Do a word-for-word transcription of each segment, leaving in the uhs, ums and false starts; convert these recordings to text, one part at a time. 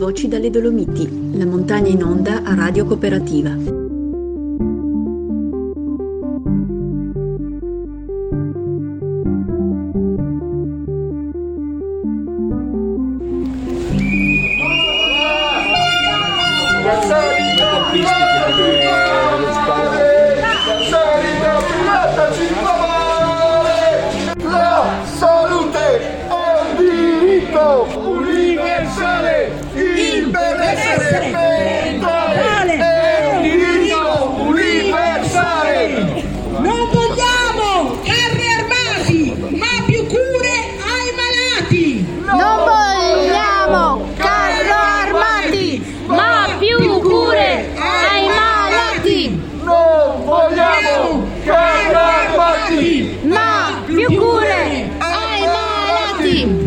Voci dalle Dolomiti, la montagna in onda a Radio Cooperativa. La salute è un diritto universale, il benessere mentale è un diritto universale. Non vogliamo carri armati, ma più cure ai malati. Non vogliamo carri armati, ma più cure ai malati. Non vogliamo carri armati, ma più cure ai malati.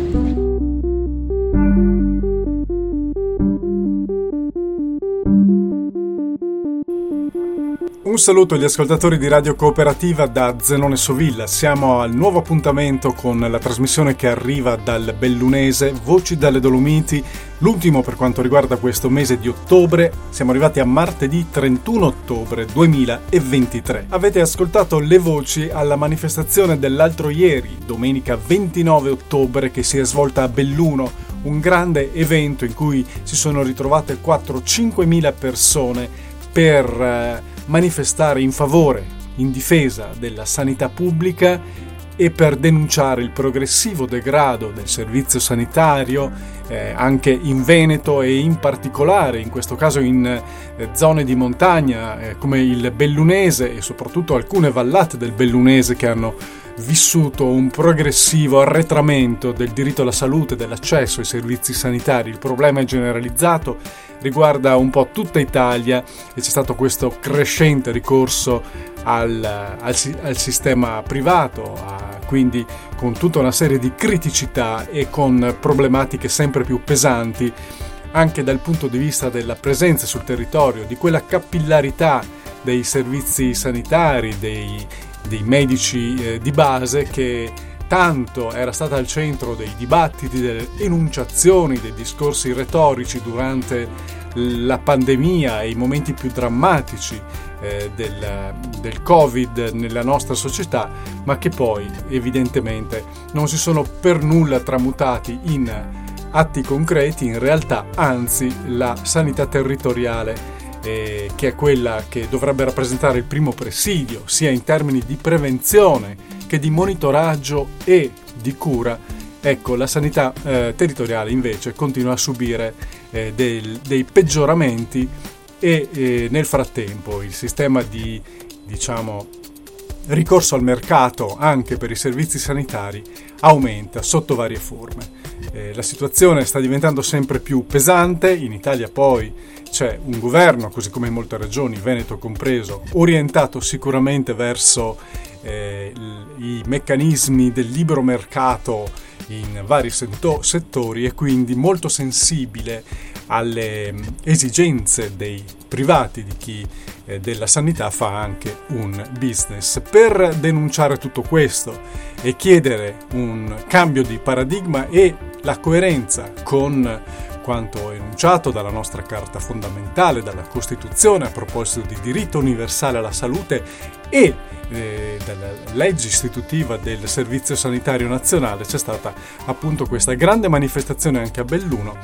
Un saluto agli ascoltatori di Radio Cooperativa da Zenone Sovilla. Siamo al nuovo appuntamento con la trasmissione che arriva dal bellunese, Voci dalle Dolomiti, l'ultimo per quanto riguarda questo mese di ottobre. Siamo arrivati a martedì trentuno ottobre duemilaventitré. Avete ascoltato le voci alla manifestazione dell'altro ieri, domenica ventinove ottobre, che si è svolta a Belluno, un grande evento in cui si sono ritrovate quattro-cinquemila persone per eh, manifestare in favore, in difesa della sanità pubblica e per denunciare il progressivo degrado del servizio sanitario eh, anche in Veneto e in particolare, in questo caso in eh, zone di montagna eh, come il Bellunese e soprattutto alcune vallate del Bellunese che hanno vissuto un progressivo arretramento del diritto alla salute, dell'accesso ai servizi sanitari. Il problema è generalizzato, riguarda un po' tutta Italia e c'è stato questo crescente ricorso al, al, al sistema privato, a, quindi con tutta una serie di criticità e con problematiche sempre più pesanti anche dal punto di vista della presenza sul territorio, di quella capillarità dei servizi sanitari, dei, dei medici eh, di base che tanto era stata al centro dei dibattiti, delle enunciazioni, dei discorsi retorici durante la pandemia e i momenti più drammatici eh, del, del Covid nella nostra società, ma che poi evidentemente non si sono per nulla tramutati in atti concreti. In realtà, anzi, la sanità territoriale, eh, che è quella che dovrebbe rappresentare il primo presidio, sia in termini di prevenzione che di monitoraggio e di cura, ecco, la sanità eh, territoriale invece continua a subire eh, del, dei peggioramenti e eh, nel frattempo il sistema di, diciamo, ricorso al mercato anche per i servizi sanitari aumenta sotto varie forme. Eh, la situazione sta diventando sempre più pesante. In Italia poi c'è un governo, così come in molte regioni, Veneto compreso, orientato sicuramente verso eh, i meccanismi del libero mercato in vari sento- settori e quindi molto sensibile alle esigenze dei privati, di chi eh, della sanità fa anche un business. Per denunciare tutto questo e chiedere un cambio di paradigma e la coerenza con quanto enunciato dalla nostra Carta fondamentale, dalla Costituzione a proposito di diritto universale alla salute e eh, dalla legge istitutiva del Servizio Sanitario Nazionale, c'è stata appunto questa grande manifestazione anche a Belluno,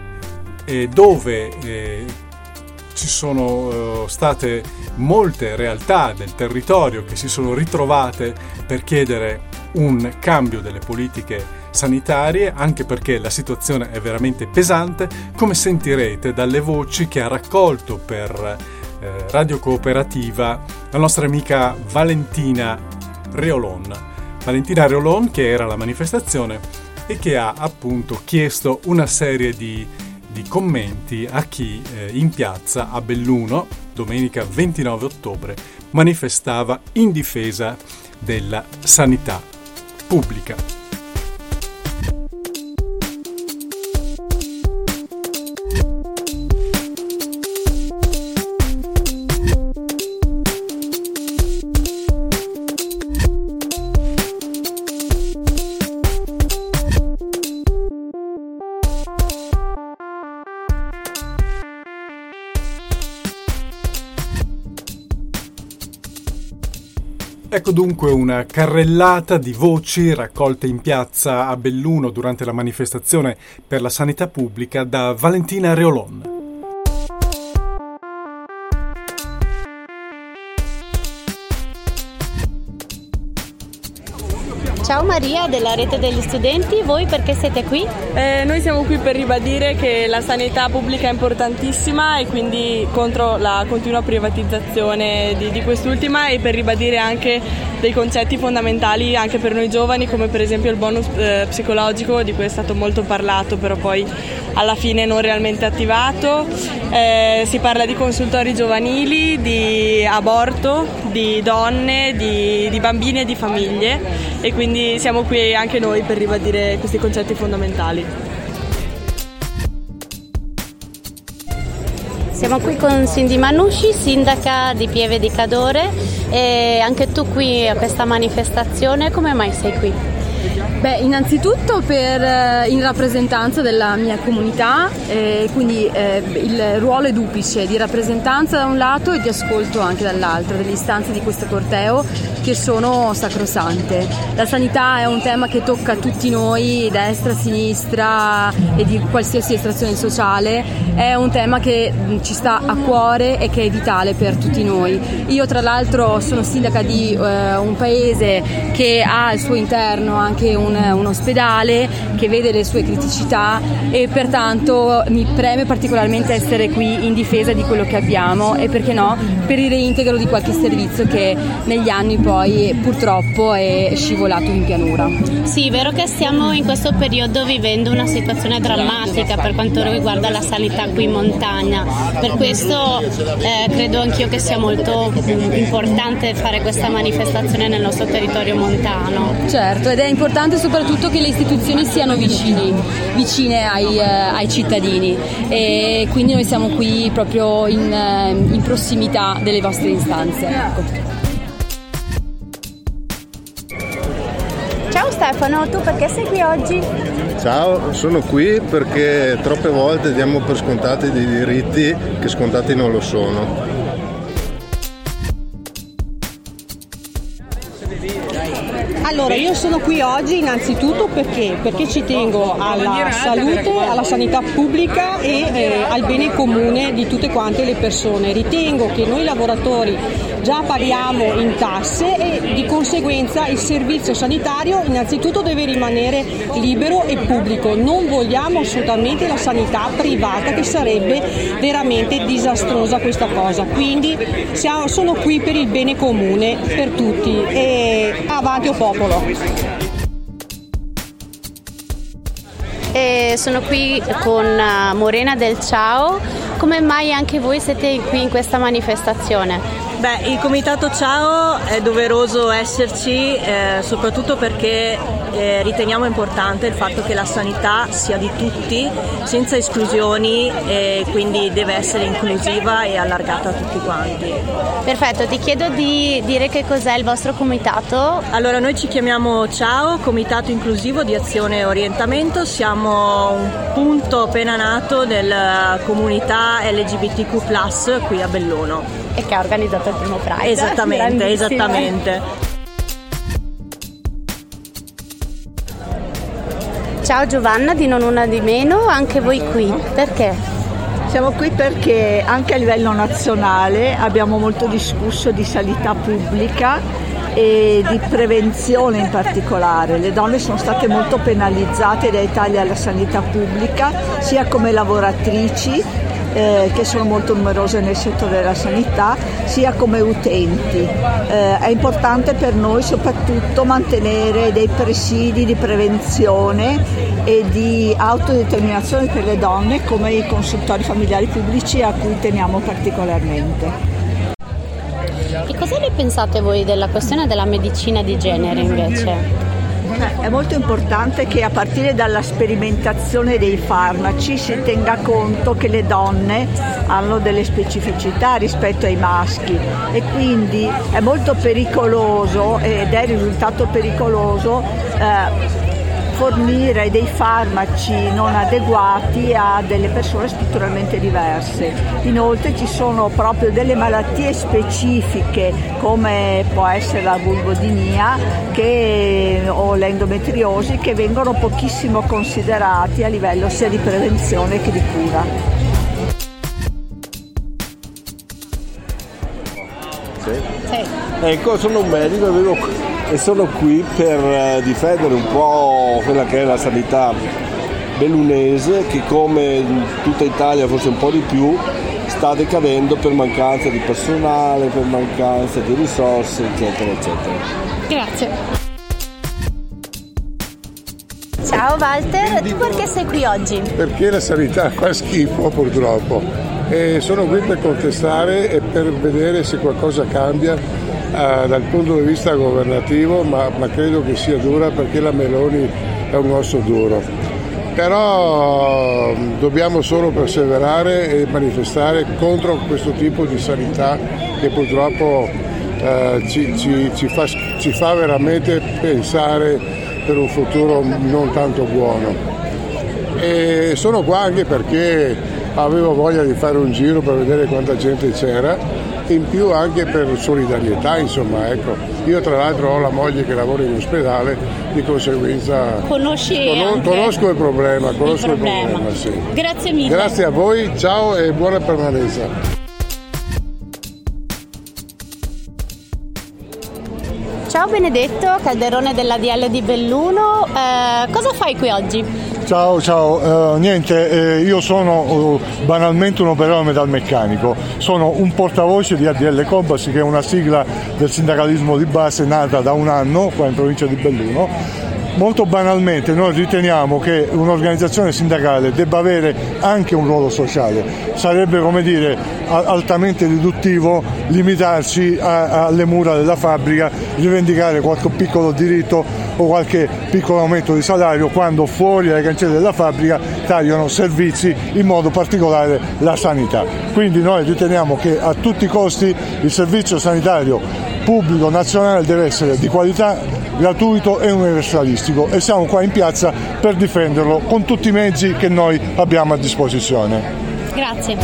eh, dove eh, ci sono eh, state molte realtà del territorio che si sono ritrovate per chiedere un cambio delle politiche sanitarie, anche perché la situazione è veramente pesante, come sentirete dalle voci che ha raccolto per eh, Radio Cooperativa la nostra amica Valentina Reolon. Valentina Reolon, che era alla manifestazione e che ha appunto chiesto una serie di, di commenti a chi eh, in piazza a Belluno, domenica ventinove ottobre, manifestava in difesa della sanità pubblica. Ecco dunque una carrellata di voci raccolte in piazza a Belluno durante la manifestazione per la sanità pubblica da Valentina Reolon. Ciao Maria della Rete degli Studenti, voi perché siete qui? Eh, noi siamo qui per ribadire che la sanità pubblica è importantissima e quindi contro la continua privatizzazione di, di quest'ultima, e per ribadire anche dei concetti fondamentali anche per noi giovani, come per esempio il bonus eh, psicologico, di cui è stato molto parlato però poi alla fine non realmente attivato. Eh, si parla di consultori giovanili, di aborto, di donne, di, di bambini e di famiglie, e quindi siamo qui anche noi per ribadire questi concetti fondamentali. Siamo qui con Cindy Manusci, sindaca di Pieve di Cadore, e anche tu qui a questa manifestazione, come mai sei qui? Beh, innanzitutto per, in rappresentanza della mia comunità, eh, quindi eh, il ruolo è duplice, di rappresentanza da un lato e di ascolto anche dall'altro, delle istanze di questo corteo che sono sacrosante. La sanità è un tema che tocca tutti noi, destra, sinistra e di qualsiasi estrazione sociale, è un tema che ci sta a cuore e che è vitale per tutti noi. Io tra l'altro sono sindaca di eh, un paese che ha al suo interno anche un, un ospedale che vede le sue criticità, e pertanto mi preme particolarmente essere qui in difesa di quello che abbiamo e, perché no, per il reintegro di qualche servizio che negli anni poi purtroppo è scivolato in pianura. Sì, è vero che stiamo in questo periodo vivendo una situazione drammatica per quanto riguarda la sanità qui in montagna, per questo eh, credo anch'io che sia molto importante fare questa manifestazione nel nostro territorio montano. Certo, ed è importante soprattutto che le istituzioni siano vicini, vicine ai, eh, ai cittadini, e quindi noi siamo qui proprio in, in prossimità delle vostre istanze. Ecco. Ciao Stefano, tu perché sei qui oggi? Ciao, sono qui perché troppe volte diamo per scontati dei diritti che scontati non lo sono. Allora, io sono qui oggi innanzitutto perché? Perché ci tengo alla salute, alla sanità pubblica e eh, al bene comune di tutte quante le persone. Ritengo che noi lavoratori già paghiamo in tasse e di conseguenza il servizio sanitario innanzitutto deve rimanere libero e pubblico. Non vogliamo assolutamente la sanità privata, che sarebbe veramente disastrosa questa cosa. Quindi siamo, sono qui per il bene comune per tutti, e avanti o popolo. E sono qui con Morena del Ciao. Come mai anche voi siete qui in questa manifestazione? Beh, il Comitato Ciao è doveroso esserci, eh, soprattutto perché eh, riteniamo importante il fatto che la sanità sia di tutti, senza esclusioni, e quindi deve essere inclusiva e allargata a tutti quanti. Perfetto, ti chiedo di dire che cos'è il vostro comitato. Allora, noi ci chiamiamo Ciao, Comitato Inclusivo di Azione e Orientamento, siamo un punto appena nato della comunità L G B T Q plus qui a Belluno. E che ha organizzato il primo Pride. Esattamente, esattamente. Ciao Giovanna di Non Una di Meno, anche voi qui, perché? Siamo qui perché anche a livello nazionale abbiamo molto discusso di sanità pubblica e di prevenzione in particolare. Le donne sono state molto penalizzate dai tagli alla sanità pubblica, sia come lavoratrici, Eh, che sono molto numerose nel settore della sanità, sia come utenti. Eh, è importante per noi soprattutto mantenere dei presidi di prevenzione e di autodeterminazione per le donne, come i consultori familiari pubblici, a cui teniamo particolarmente. E cosa ne pensate voi della questione della medicina di genere invece? È molto importante che a partire dalla sperimentazione dei farmaci si tenga conto che le donne hanno delle specificità rispetto ai maschi, e quindi è molto pericoloso, ed è risultato pericoloso, eh, fornire dei farmaci non adeguati a delle persone strutturalmente diverse. Inoltre ci sono proprio delle malattie specifiche come può essere la vulvodinia che, o l'endometriosi, che vengono pochissimo considerati a livello sia di prevenzione che di cura. Sì. Sì. Ecco, sono un medico avevo, e sono qui per difendere un po' quella che è la sanità bellunese, che come in tutta Italia, forse un po' di più, sta decadendo per mancanza di personale, per mancanza di risorse, eccetera, eccetera. Grazie. Ciao Walter, tu perché sei qui oggi? Perché la sanità fa schifo purtroppo e sono qui per contestare e per vedere se qualcosa cambia eh, dal punto di vista governativo, ma, ma credo che sia dura perché la Meloni è un osso duro. Però dobbiamo solo perseverare e manifestare contro questo tipo di sanità che purtroppo eh, ci, ci, ci, fa, ci fa veramente pensare per un futuro non tanto buono. E sono qua anche perché avevo voglia di fare un giro per vedere quanta gente c'era, in più anche per solidarietà, insomma, ecco. Io tra l'altro ho la moglie che lavora in ospedale, di conseguenza Conosci con- conosco il problema, conosco il problema, il problema sì. Grazie mille. Grazie a voi, ciao e buona permanenza. Ciao Benedetto, Calderone della D L di Belluno, eh, cosa fai qui oggi? Ciao, ciao, uh, niente, eh, io sono uh, banalmente un operaio metalmeccanico, sono un portavoce di A D L Cobas, che è una sigla del sindacalismo di base nata da un anno qua in provincia di Belluno. Molto banalmente noi riteniamo che un'organizzazione sindacale debba avere anche un ruolo sociale, sarebbe come dire altamente riduttivo limitarsi a, alle mura della fabbrica, rivendicare qualche piccolo diritto o qualche piccolo aumento di salario quando fuori dai cancelli della fabbrica tagliano servizi, in modo particolare la sanità. Quindi noi riteniamo che a tutti i costi il servizio sanitario pubblico nazionale deve essere di qualità, gratuito e universalistico, e siamo qua in piazza per difenderlo con tutti i mezzi che noi abbiamo a disposizione. Grazie.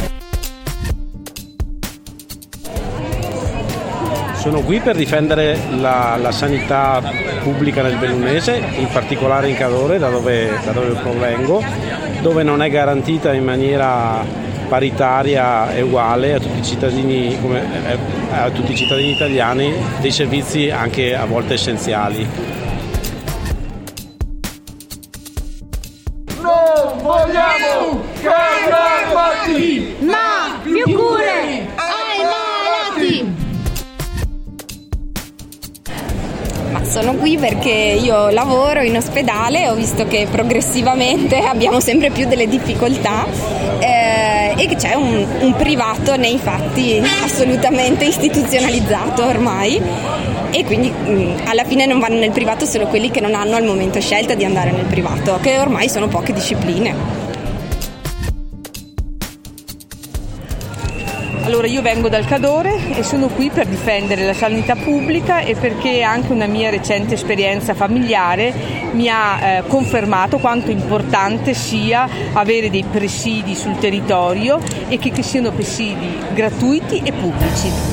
Sono qui per difendere la, la sanità pubblica nel Bellunese, in particolare in Cadore, da dove, da dove provengo, dove non è garantita in maniera paritaria e uguale a tutti i cittadini, come, a tutti i cittadini italiani, dei servizi anche a volte essenziali. Non vogliamo carri armati, ma più cure ai malati. Ma sono qui perché io lavoro in ospedale, ho visto che progressivamente abbiamo sempre più delle difficoltà eh, e che c'è un, un privato nei fatti assolutamente istituzionalizzato ormai, e quindi mh, alla fine non vanno nel privato solo quelli che non hanno al momento scelta di andare nel privato, che ormai sono poche discipline. Allora, io vengo dal Cadore e sono qui per difendere la sanità pubblica e perché anche una mia recente esperienza familiare mi ha eh, confermato quanto importante sia avere dei presidi sul territorio e che, che siano presidi gratuiti e pubblici.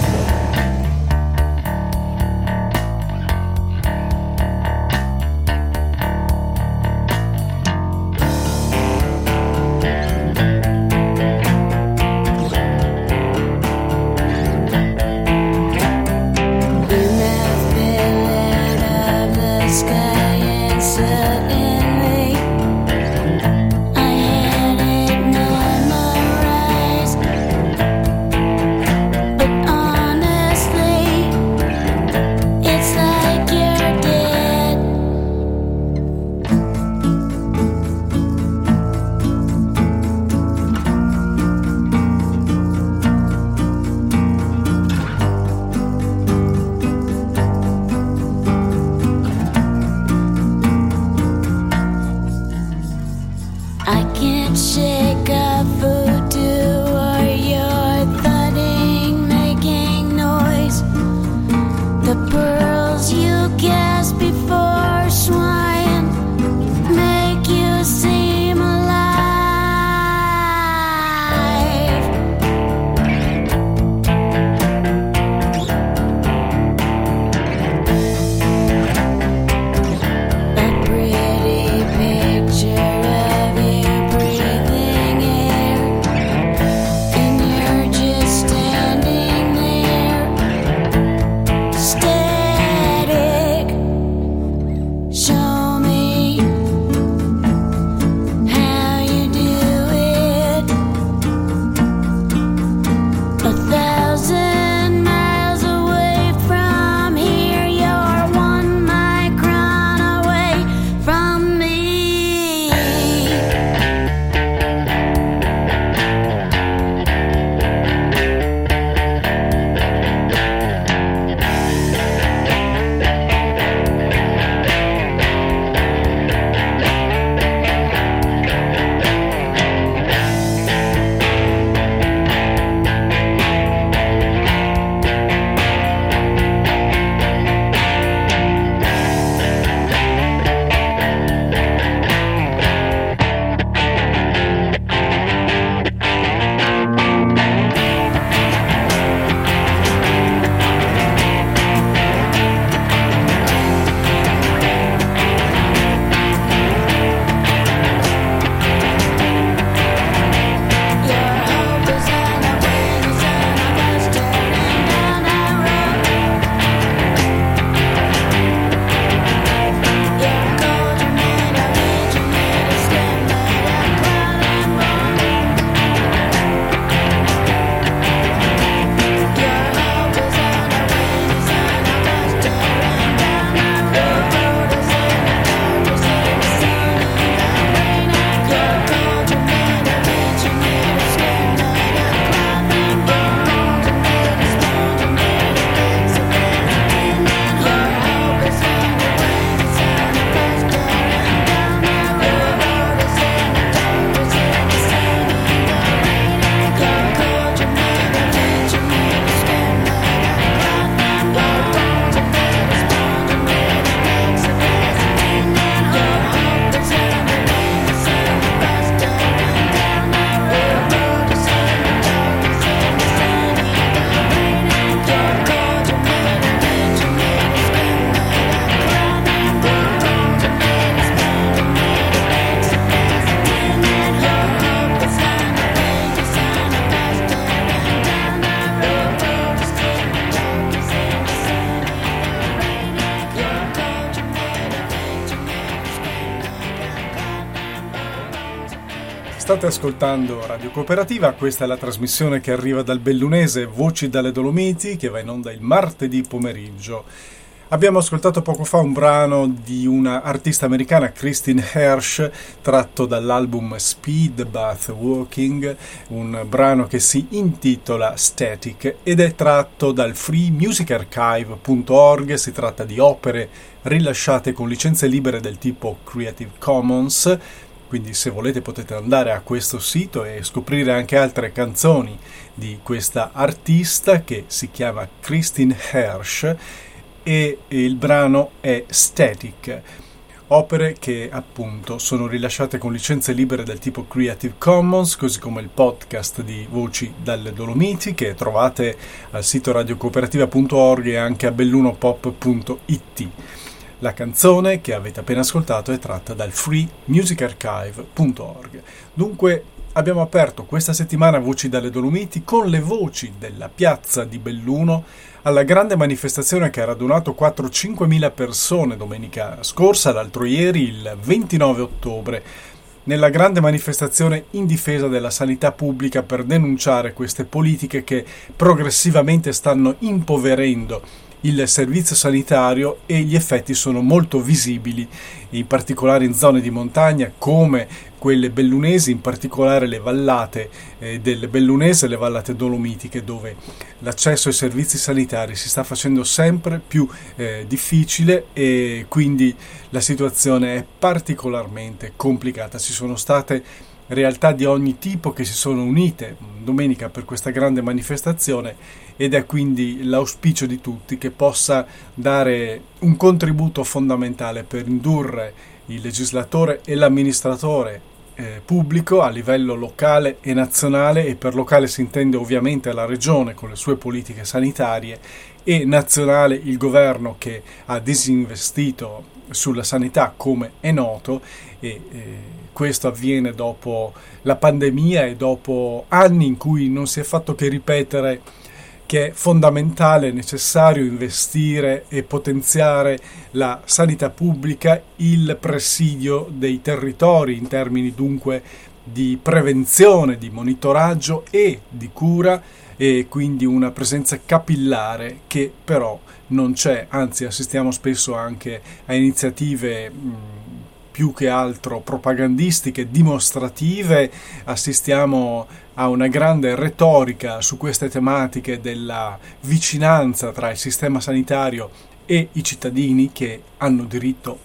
But State ascoltando Radio Cooperativa, questa è la trasmissione che arriva dal bellunese Voci dalle Dolomiti, che va in onda il martedì pomeriggio. Abbiamo ascoltato poco fa un brano di una artista americana, Christine Hersh, tratto dall'album Speed Bath Walking, un brano che si intitola Static ed è tratto dal free music archive punto org. Si tratta di opere rilasciate con licenze libere del tipo Creative Commons. Quindi se volete potete andare a questo sito e scoprire anche altre canzoni di questa artista che si chiama Christine Hersh e il brano è Static. Opere che appunto sono rilasciate con licenze libere del tipo Creative Commons, così come il podcast di Voci dalle Dolomiti che trovate al sito radio cooperativa punto org e anche a bellunopop punto it. La canzone che avete appena ascoltato è tratta dal free music archive punto org. Dunque abbiamo aperto questa settimana Voci dalle Dolomiti con le voci della piazza di Belluno alla grande manifestazione che ha radunato quattro cinque mila persone domenica scorsa, l'altro ieri, il ventinove ottobre, nella grande manifestazione in difesa della sanità pubblica per denunciare queste politiche che progressivamente stanno impoverendo il servizio sanitario e gli effetti sono molto visibili, in particolare in zone di montagna come quelle bellunesi, in particolare le vallate eh, del Bellunese e le vallate dolomitiche, dove l'accesso ai servizi sanitari si sta facendo sempre più eh, difficile e quindi la situazione è particolarmente complicata. Ci sono state realtà di ogni tipo che si sono unite domenica per questa grande manifestazione ed è quindi l'auspicio di tutti che possa dare un contributo fondamentale per indurre il legislatore e l'amministratore eh, pubblico a livello locale e nazionale, e per locale si intende ovviamente la regione con le sue politiche sanitarie, e nazionale il governo che ha disinvestito sulla sanità come è noto, e eh, questo avviene dopo la pandemia e dopo anni in cui non si è fatto che ripetere che è fondamentale, necessario investire e potenziare la sanità pubblica, il presidio dei territori in termini dunque di prevenzione, di monitoraggio e di cura, e quindi una presenza capillare che però non c'è, anzi assistiamo spesso anche a iniziative mh, più che altro propagandistiche, dimostrative, assistiamo a una grande retorica su queste tematiche della vicinanza tra il sistema sanitario e i cittadini che hanno diritto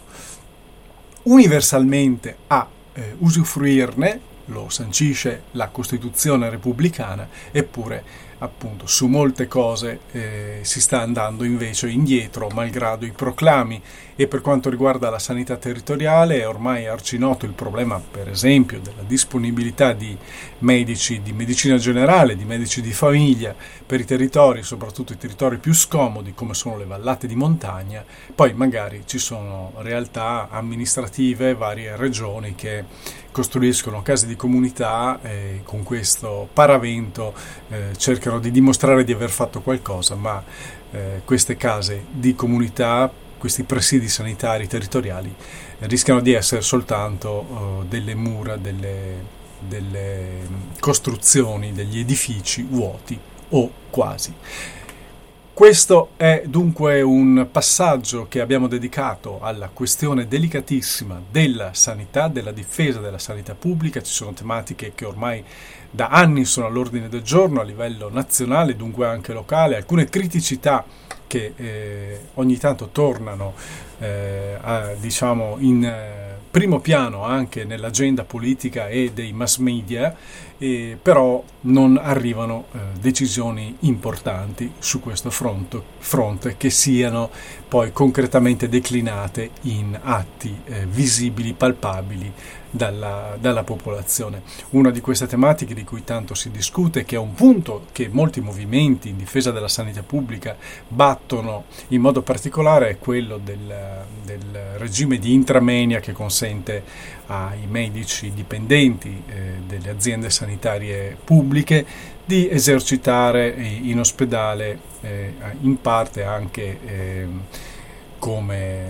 universalmente a eh, usufruirne, lo sancisce la Costituzione repubblicana, eppure appunto su molte cose eh, si sta andando invece indietro malgrado i proclami. E per quanto riguarda la sanità territoriale è ormai arcinoto il problema, per esempio, della disponibilità di medici di medicina generale, di medici di famiglia per i territori, soprattutto i territori più scomodi come sono le vallate di montagna. Poi magari ci sono realtà amministrative, varie regioni che costruiscono case di comunità e con questo paravento eh, cercano di dimostrare di aver fatto qualcosa, ma eh, queste case di comunità, questi presidi sanitari territoriali rischiano di essere soltanto uh, delle mura, delle, delle costruzioni, degli edifici vuoti o quasi. Questo è dunque un passaggio che abbiamo dedicato alla questione delicatissima della sanità, della difesa della sanità pubblica. Ci sono tematiche che ormai da anni sono all'ordine del giorno a livello nazionale, dunque anche locale, alcune criticità che eh, ogni tanto tornano eh, a, diciamo in eh, primo piano anche nell'agenda politica e dei mass media, eh, però non arrivano eh, decisioni importanti su questo fronte, fronte che siano poi concretamente declinate in atti eh, visibili, palpabili dalla, dalla popolazione. Una di queste tematiche di cui tanto si discute, che è un punto che molti movimenti in difesa della sanità pubblica battono in modo particolare, è quello del, del regime di intramenia che consente ai medici dipendenti eh, delle aziende sanitarie pubbliche di esercitare in ospedale eh, in parte anche eh, come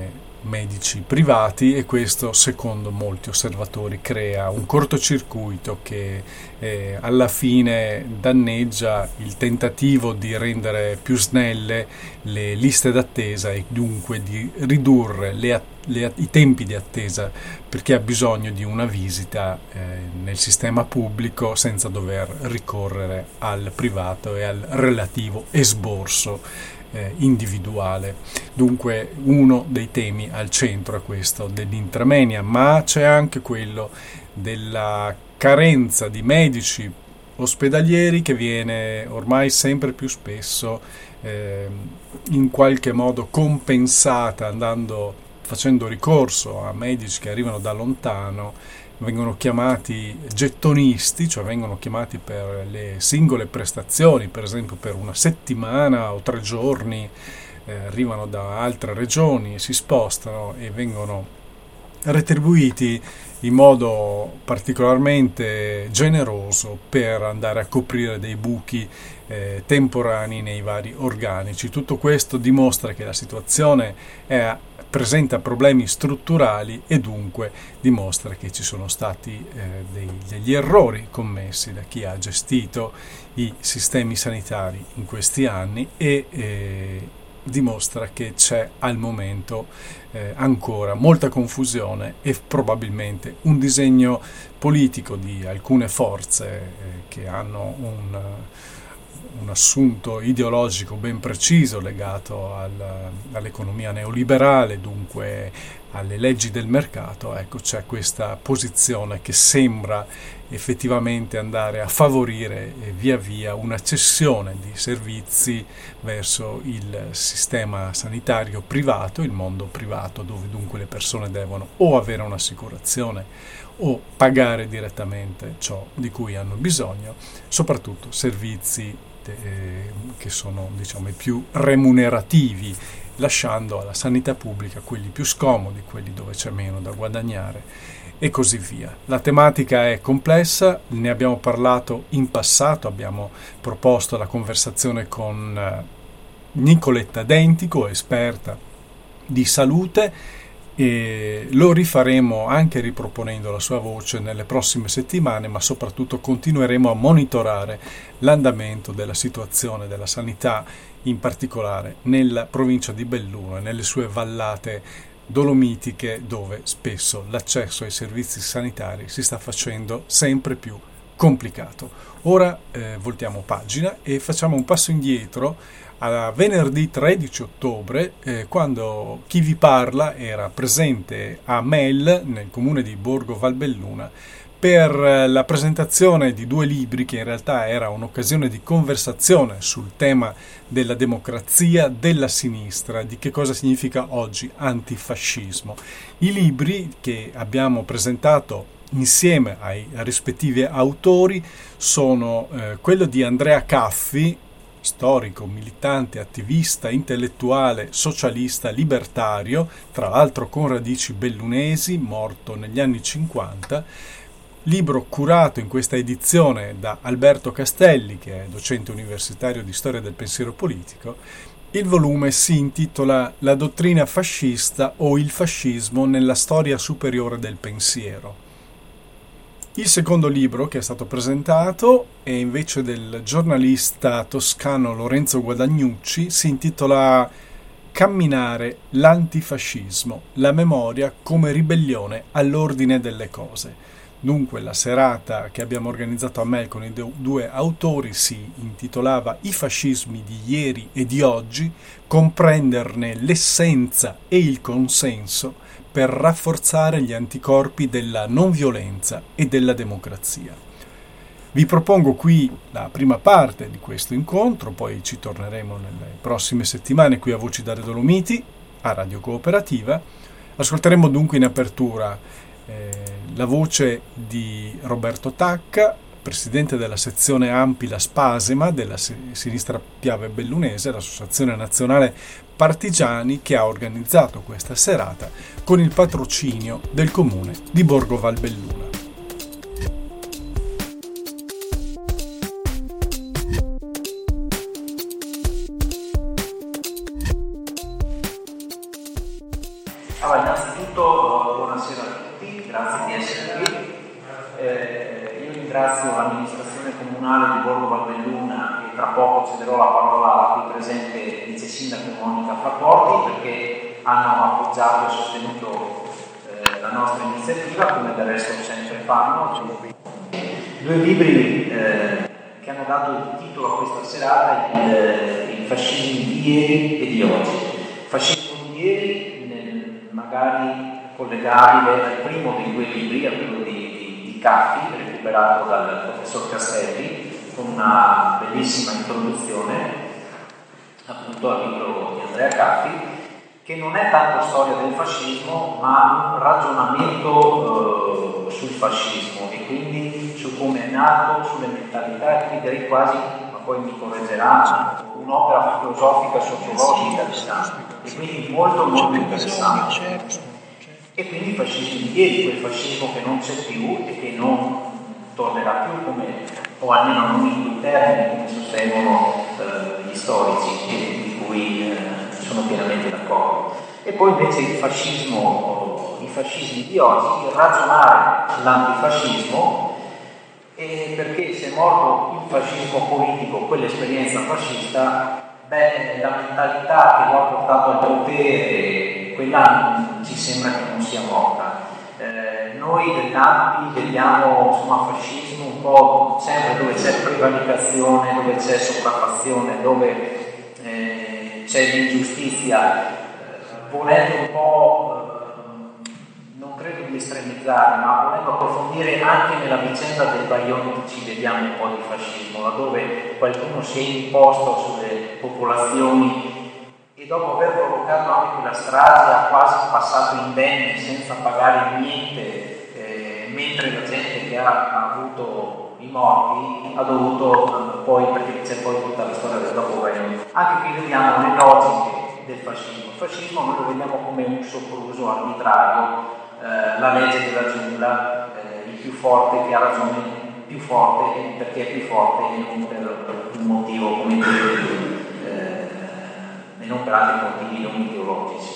medici privati, e questo, secondo molti osservatori, crea un cortocircuito che eh, alla fine danneggia il tentativo di rendere più snelle le liste d'attesa e dunque di ridurre le, le, i tempi di attesa per chi ha bisogno di una visita eh, nel sistema pubblico senza dover ricorrere al privato e al relativo esborso Eh, individuale. Dunque uno dei temi al centro è questo dell'intramoenia, ma c'è anche quello della carenza di medici ospedalieri che viene ormai sempre più spesso eh, in qualche modo compensata andando facendo ricorso a medici che arrivano da lontano. Vengono chiamati gettonisti, cioè vengono chiamati per le singole prestazioni, per esempio per una settimana o tre giorni, eh, arrivano da altre regioni, si spostano e vengono retribuiti in modo particolarmente generoso per andare a coprire dei buchi eh, temporanei nei vari organici. Tutto questo dimostra che la situazione è presenta problemi strutturali e dunque dimostra che ci sono stati eh, dei, degli errori commessi da chi ha gestito i sistemi sanitari in questi anni e eh, dimostra che c'è al momento eh, ancora molta confusione e probabilmente un disegno politico di alcune forze eh, che hanno un un assunto ideologico ben preciso legato al, all'economia neoliberale, dunque alle leggi del mercato. Ecco, c'è questa posizione che sembra effettivamente andare a favorire eh, via via una cessione di servizi verso il sistema sanitario privato, il mondo privato, dove dunque le persone devono o avere un'assicurazione o pagare direttamente ciò di cui hanno bisogno, soprattutto servizi che sono, diciamo, i più remunerativi, lasciando alla sanità pubblica quelli più scomodi, quelli dove c'è meno da guadagnare e così via. La tematica è complessa, ne abbiamo parlato in passato, abbiamo proposto la conversazione con Nicoletta Dentico, esperta di salute, e lo rifaremo anche riproponendo la sua voce nelle prossime settimane, ma soprattutto continueremo a monitorare l'andamento della situazione della sanità, in particolare nella provincia di Belluno e nelle sue vallate dolomitiche, dove spesso l'accesso ai servizi sanitari si sta facendo sempre più complicato. Ora eh, voltiamo pagina e facciamo un passo indietro a venerdì tredici ottobre, eh, quando chi vi parla era presente a Mel, nel comune di Borgo Valbelluna, per la presentazione di due libri che in realtà era un'occasione di conversazione sul tema della democrazia, della sinistra, di che cosa significa oggi antifascismo. I libri che abbiamo presentato insieme ai rispettivi autori sono eh, quello di Andrea Caffi, storico, militante, attivista, intellettuale, socialista, libertario, tra l'altro con radici bellunesi, morto negli anni cinquanta, libro curato in questa edizione da Alberto Castelli, che è docente universitario di storia del pensiero politico. Il volume si intitola La dottrina fascista o il fascismo nella storia superiore del pensiero. Il secondo libro che è stato presentato è invece del giornalista toscano Lorenzo Guadagnucci, si intitola Camminare l'antifascismo, la memoria come ribellione all'ordine delle cose. Dunque la serata che abbiamo organizzato a Mel con i due autori si intitolava I fascismi di ieri e di oggi, comprenderne l'essenza e il consenso per rafforzare gli anticorpi della non violenza e della democrazia. Vi propongo qui la prima parte di questo incontro, poi ci torneremo nelle prossime settimane qui a Voci dalle Dolomiti, a Radio Cooperativa. Ascolteremo dunque in apertura eh, la voce di Roberto Tacca, presidente della sezione Ampila Spasema della Sinistra Piave Bellunese, l'associazione nazionale partigiani che ha organizzato questa serata con il patrocinio del comune di Borgo Valbelluna. Allora, innanzitutto buonasera a tutti, grazie di essere qui. Eh, io ringrazio l'amministrazione comunale di Borgo Valbelluna e tra poco cederò la parola alla qui presente vice sindaco Monica Fraporti, perché hanno appoggiato e sostenuto eh, la nostra iniziativa, come del resto sempre fanno. Due libri eh, che hanno dato il titolo a questa serata, il, il fascismo di ieri e di oggi. Il fascismo di ieri, nel, magari collegabile al primo dei due libri, a quello di, di, di Caffi, recuperato dal professor Castelli, con una bellissima introduzione appunto al libro di Andrea Caffi, che non è tanto storia del fascismo, ma un ragionamento eh, sul fascismo e quindi su come è nato, sulle mentalità, e qui direi quasi, ma poi mi correggerà, un'opera filosofica sociologica e quindi molto molto interessante. E quindi il fascismo di ieri, quel fascismo che non c'è più e che non tornerà più, come, o almeno non in quei termini, come sostengono eh, gli storici, di cui eh, sono pienamente d'accordo. E poi invece il fascismo, i fascismi di oggi, il ragionare sull'antifascismo, eh, perché se è morto il fascismo politico, quell'esperienza fascista, beh, la mentalità che lo ha portato al potere, quella ci sembra che non sia morta. Eh, noi dell'A N P I vediamo insomma fascismo un po' sempre dove c'è prevaricazione, dove c'è sopraffazione, dove eh, c'è l'ingiustizia, eh, volendo un po', eh, non credo di estremizzare, ma volendo approfondire anche nella vicenda del Vajont ci vediamo un po' di fascismo, laddove qualcuno si è imposto sulle popolazioni e dopo aver provocato anche quella strage ha quasi passato indenne senza pagare niente, eh, mentre la gente che ha, ha avuto i morti ha dovuto eh, poi, perché c'è poi tutta la storia del dopo Vajont. Anche qui vediamo le logiche del fascismo. Il fascismo noi lo vediamo come un sopruso arbitrario, eh, la legge della giungla, eh, il più forte che ha ragione più forte perché è più forte e non per un motivo come dire e non per altri motivi non ideologici.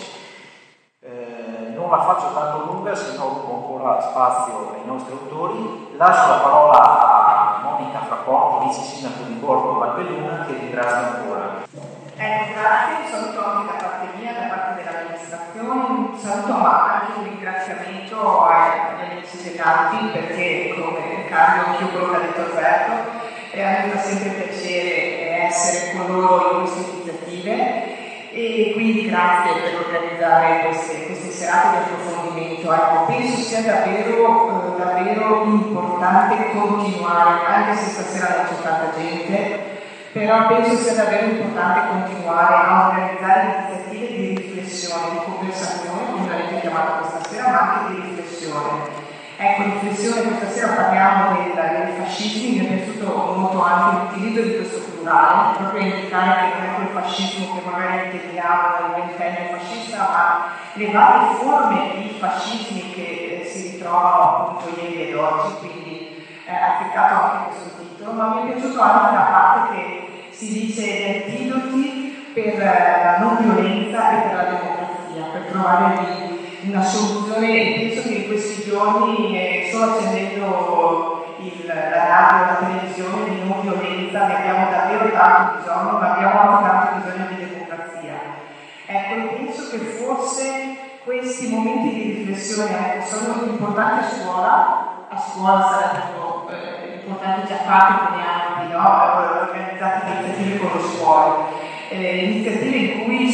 Eh, non la faccio tanto lunga, se no rubo ancora spazio ai nostri autori. Lascio la parola a Monica Fraporti, vice sindaco di Borgo Valbelluna, che ringrazio ancora. Eh, grazie, un saluto anche da parte mia, da parte dell'amministrazione, un saluto ma anche un ringraziamento agli amici seganti, perché come cambio anche quello che ha detto Alberto, eh, a me fa sempre piacere essere con loro in queste iniziative. E quindi grazie per organizzare queste, queste serate di approfondimento. Ecco, penso sia davvero, eh, davvero importante continuare, anche se stasera non c'è tanta gente, però penso sia davvero importante continuare a organizzare iniziative di riflessione, di conversazione, come l'avete chiamata questa sera, ma anche di riflessione. Ecco, riflessione, questa sera parliamo del, del fascismo, mi è piaciuto molto anche l'utilizzo di questo plurale, proprio indicare che non è quel fascismo che magari intendiamo nel ventennio fascista, ma le varie forme di fascismi che eh, si ritrovano appunto ieri ed oggi, quindi eh, ha peccato anche questo titolo, ma mi è piaciuto anche la parte che si dice gli antidoti per la non violenza e per la democrazia, per trovare una soluzione. E penso che in questi giorni eh, sto accendendo il, la radio e la televisione di non violenza, ne abbiamo davvero tanto bisogno, ma abbiamo anche tanto bisogno di democrazia. Ecco, io penso che forse questi momenti di riflessione ecco, sono importanti a scuola, a scuola sarebbero eh, importanti già fatti come altri, no? Organizzate iniziative con le scuole, eh, iniziative in cui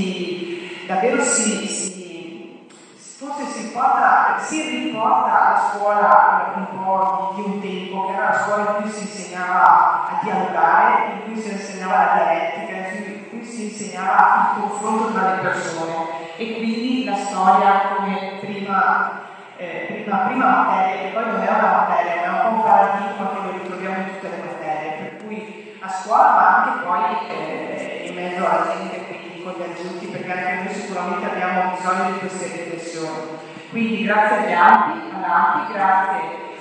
si davvero si, si forse si, porta, si riporta alla scuola un po' di, di un tempo, che era la scuola in cui si insegnava a dialogare, in cui si insegnava la dialettica, in cui si insegnava il confronto tra le persone e quindi la storia come prima, eh, prima, prima materia, che poi non era una materia, ma era un po' un paradigma che lo ritroviamo in tutte le materie, per cui a scuola ma anche poi eh, in mezzo alla gente, quindi con gli adulti, perché anche noi sicuramente abbiamo bisogno di queste riflessioni. Quindi grazie agli Alpi, all'Alpi, grazie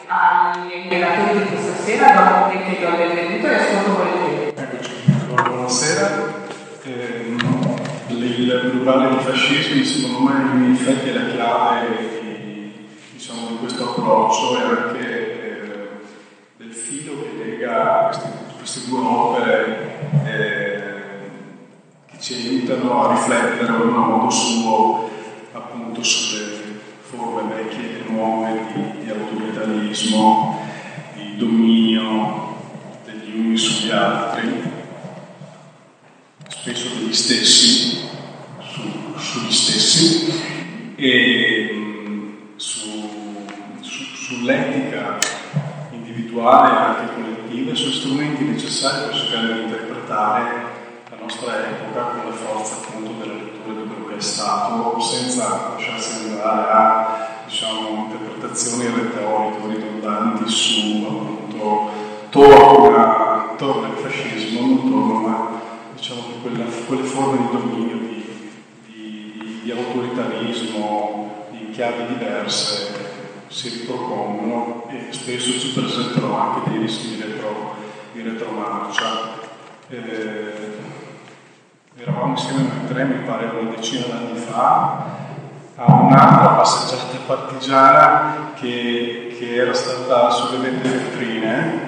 ai relatori di questa sera, dopo che vi ho benvenuto e ascolto volentieri. Eccoci, allora, buonasera. Eh, il il plurale di fascismi, secondo me, in effetti è la chiave di, diciamo, di questo approccio e anche eh, del filo che lega questi, queste due opere eh, che ci aiutano a riflettere ognuno a modo suo appunto sulle forme vecchie e nuove di, di autoritarismo, di dominio degli uni sugli altri, spesso degli stessi su, sugli stessi, e mh, su, su, sull'etica individuale e anche collettiva e sui strumenti necessari per cercare di interpretare la nostra epoca con la forza appunto della lettura di quello che è stato, senza lasciarsi andare a, diciamo, interpretazioni retoriche ridondanti su appunto torna, torna il fascismo, non torna, diciamo che quella, quelle forme di dominio, di, di, di autoritarismo in chiavi diverse si ripropongono e spesso ci presentano anche dei rischi di, retro, di retromarcia. Eh, eravamo insieme noi tre, mi pare una decina d'anni fa, a un'altra passeggiata partigiana che, che era stata sulle vetrine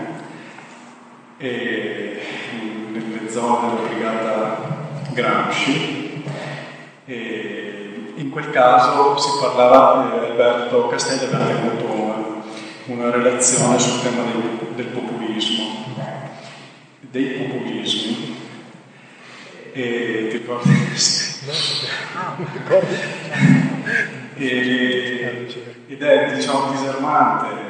e nelle zone della brigata Gramsci, e in quel caso si parlava, eh, Alberto Castelli aveva tenuto una, una relazione sul tema del, del populismo, dei populismi, e ti ricordi? e, ed è, diciamo, disarmante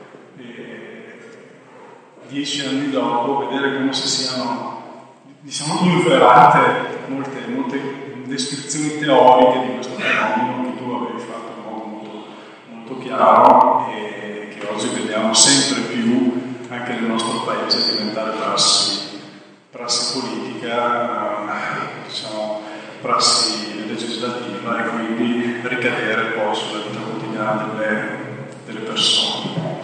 dieci anni dopo vedere come si siano, diciamo, inverate molte, molte descrizioni teoriche di questo fenomeno che tu avevi fatto in modo molto, molto chiaro e che oggi vediamo sempre più anche nel nostro paese diventare prassi, prassi politica, diciamo, prassi legislativa e quindi ricadere poi sulla vita quotidiana delle, delle persone.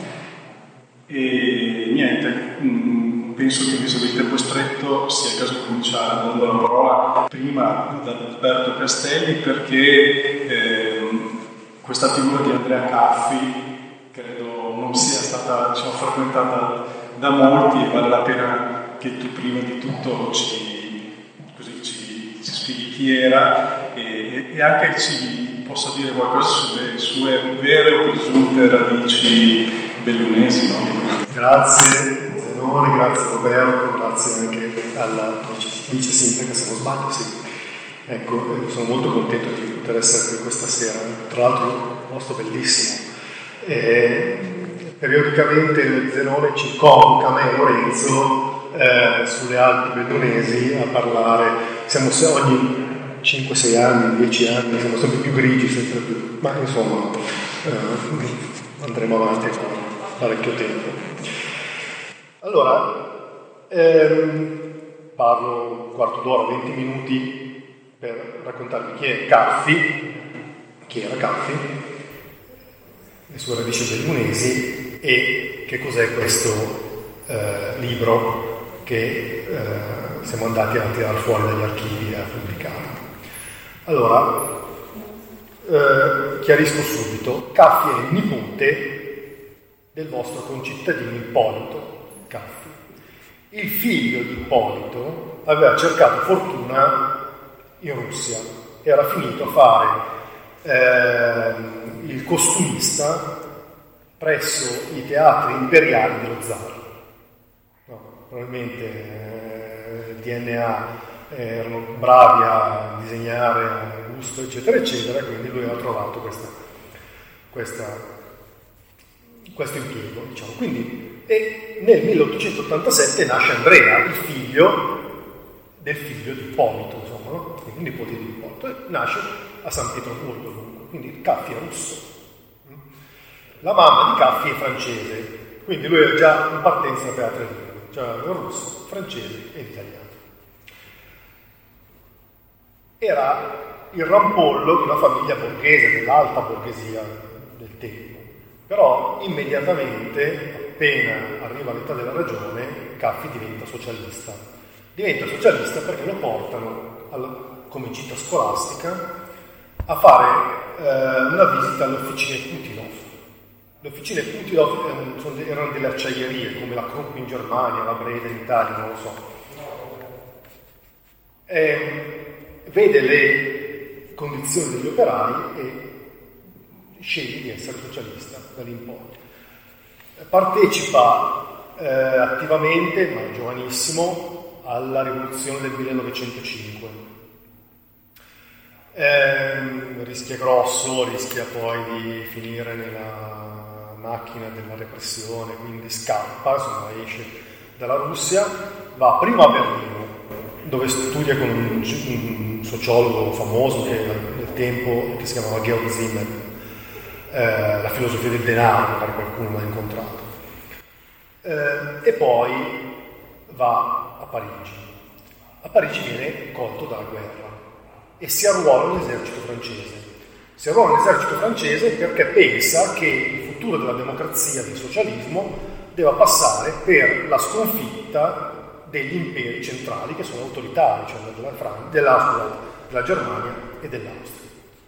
E niente, mh, penso che visto il tempo stretto sia il caso di cominciare dando la parola prima ad Alberto Castelli, perché eh, questa figura di Andrea Caffi credo non sia stata, diciamo, frequentata da molti e vale la pena che tu prima di tutto ci, così, ci, ci spieghi chi era e, e anche ci possa dire qualcosa sulle sue vere o presunte radici bellunesi. No? Grazie Zenone, grazie Roberto, grazie anche alla vice sindaca, se non sbaglio, sì. Ecco, sono molto contento di poter essere qui questa sera, tra l'altro un posto bellissimo. E periodicamente Zenone ci convoca, me e Lorenzo, eh, sulle Alpi bellunesi a parlare, siamo ogni cinque sei anni, dieci anni, siamo sempre più grigi, sempre più, ma insomma eh, andremo avanti ancora parecchio tempo. Allora, ehm, parlo un quarto d'ora, venti minuti per raccontarvi chi è Caffi, chi era Caffi, le sue radici bellunesi e che cos'è questo eh, libro che eh, siamo andati a tirare fuori dagli archivi e a pubblicare. Allora, eh, chiarisco subito, Caffi è il nipote del vostro concittadino Ippolito Caffi. Il figlio di Ippolito aveva cercato fortuna in Russia, era finito a fare eh, il costumista presso i teatri imperiali dello zar. No, probabilmente eh, il D N A eh, erano bravi a disegnare a gusto, eccetera, eccetera, quindi lui aveva trovato questa, questa questo impiego, diciamo. Quindi, e nel milleottocentottantasette nasce Andrea, il figlio del figlio di Ippolito, insomma, no? Quindi un nipote di Ippolito, e nasce a San Pietroburgo, dunque. Quindi Caffi è russo. La mamma di Caffi è francese, quindi lui è già in partenza per altre lingue, cioè russo, francese e italiano. Era il rampollo di una famiglia borghese, dell'alta borghesia del tempo. Però immediatamente, appena arriva all'età della ragione, Caffi diventa socialista. Diventa socialista perché lo portano al, come gita scolastica, a fare eh, una visita alle officine Putilov. Le officine Putilov erano delle acciaierie, come la Krupp in Germania, la Breda in Italia, non lo so. E vede le condizioni degli operai e sceglie di essere socialista da lì in poi. Partecipa eh, attivamente, ma è giovanissimo, alla rivoluzione del millenovecentocinque. Eh, rischia grosso, rischia poi di finire nella macchina della repressione, quindi scappa, insomma esce dalla Russia, va prima a Berlino, dove studia con un, un sociologo famoso che nel tempo, che si chiamava Georg Zimmer, eh, la filosofia del denaro, magari qualcuno l'ha incontrato. Eh, e poi va a Parigi. A Parigi viene colto dalla guerra e si arruola nell'esercito francese. Si arruola nell'esercito francese perché pensa che il futuro della democrazia, del socialismo, deve passare per la sconfitta degli imperi centrali che sono autoritari, cioè della, Fran- della, della Germania e dell'Austria.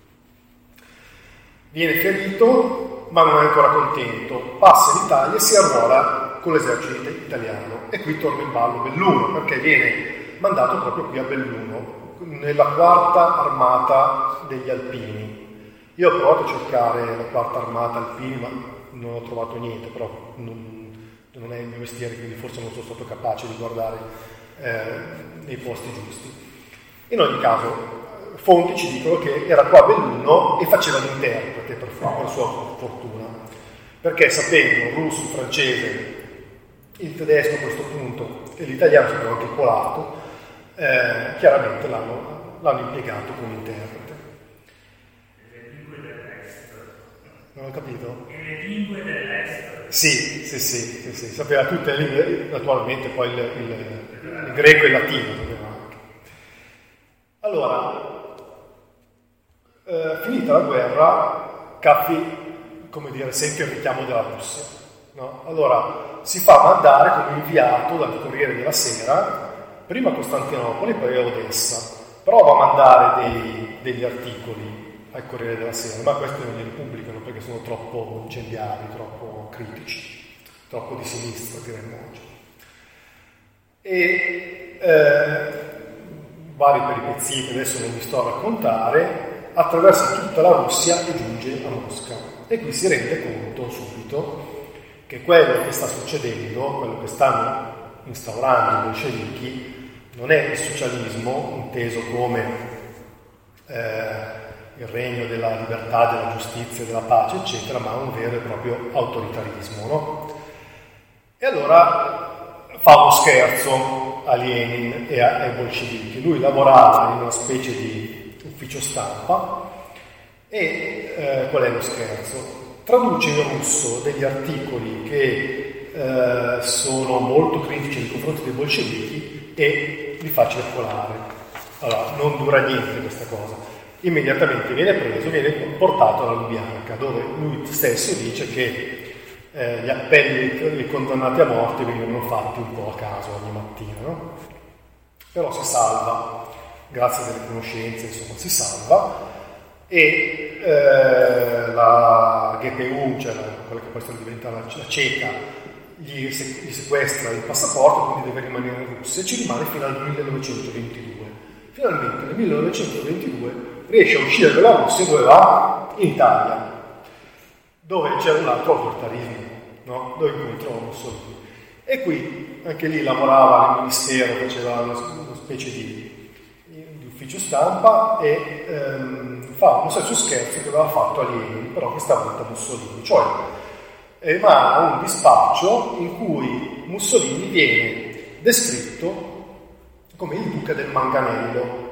Viene ferito, ma non è ancora contento, passa in Italia e si arruola con l'esercito italiano. E qui torna in ballo Belluno, perché viene mandato proprio qui a Belluno, nella quarta armata degli Alpini. Io ho provato a cercare la quarta armata Alpini, ma non ho trovato niente, però non, non è il mio mestiere, quindi forse non sono stato capace di guardare eh, nei posti giusti. In ogni caso, fonti ci dicono che era qua a Belluno e faceva l'interprete, per, per sua fortuna, perché sapendo russo, francese, il tedesco a questo punto e l'italiano, sapeva anche il polacco, eh, chiaramente l'hanno, l'hanno impiegato come interprete. Le lingue dell'est. Non ho capito? E le lingue dell'est. Sì, sì, sì, sì, sì. Sapeva tutte le lingue, naturalmente poi il, il, il greco e il latino sapeva anche. Allora, eh, finita la guerra, Caffi, come dire, sente il richiamo della Russia, no? Allora si fa mandare come inviato dal Corriere della Sera, prima a Costantinopoli, poi a Odessa. Prova a mandare dei, degli articoli al Corriere della Sera, ma questi non li pubblicano perché sono troppo incendiari, troppo critici, troppo di sinistra, diremmo oggi. E eh, vari peripezie che adesso non vi sto a raccontare, attraversa tutta la Russia e giunge a Mosca. E qui si rende conto subito che quello che sta succedendo, quello che stanno instaurando i bolscevichi, non è il socialismo inteso come eh, il regno della libertà, della giustizia, della pace, eccetera, ma un vero e proprio autoritarismo, no? E allora fa uno scherzo a Lenin e a, ai bolscevichi. Lui lavorava in una specie di ufficio stampa e eh, qual è lo scherzo? Traduce in russo degli articoli che eh, sono molto critici nei confronti dei bolscevichi e li fa circolare. Allora, non dura niente questa cosa. Immediatamente viene preso, viene portato alla Lubyanka, dove lui stesso dice che eh, gli appelli dei condannati a morte venivano fatti un po' a caso ogni mattina, no? Però si salva, grazie a delle conoscenze, insomma, si salva e eh, la G P U, cioè la, quella che poi sta diventando la, la ceca, Gli, gli sequestra il passaporto, quindi deve rimanere in Russia, e ci rimane fino al millenovecentoventidue. Finalmente nel millenovecentoventidue riesce a uscire dalla Russia, dove va? In Italia, dove c'è un altro autoritarismo, no? Dove incontrò Mussolini. E qui anche lì lavorava nel ministero, faceva una, una specie di, di ufficio stampa e ehm, fa uno stesso scherzo che aveva fatto a Lenin, però questa volta Mussolini, cioè emana un dispaccio in cui Mussolini viene descritto come il duca del manganello.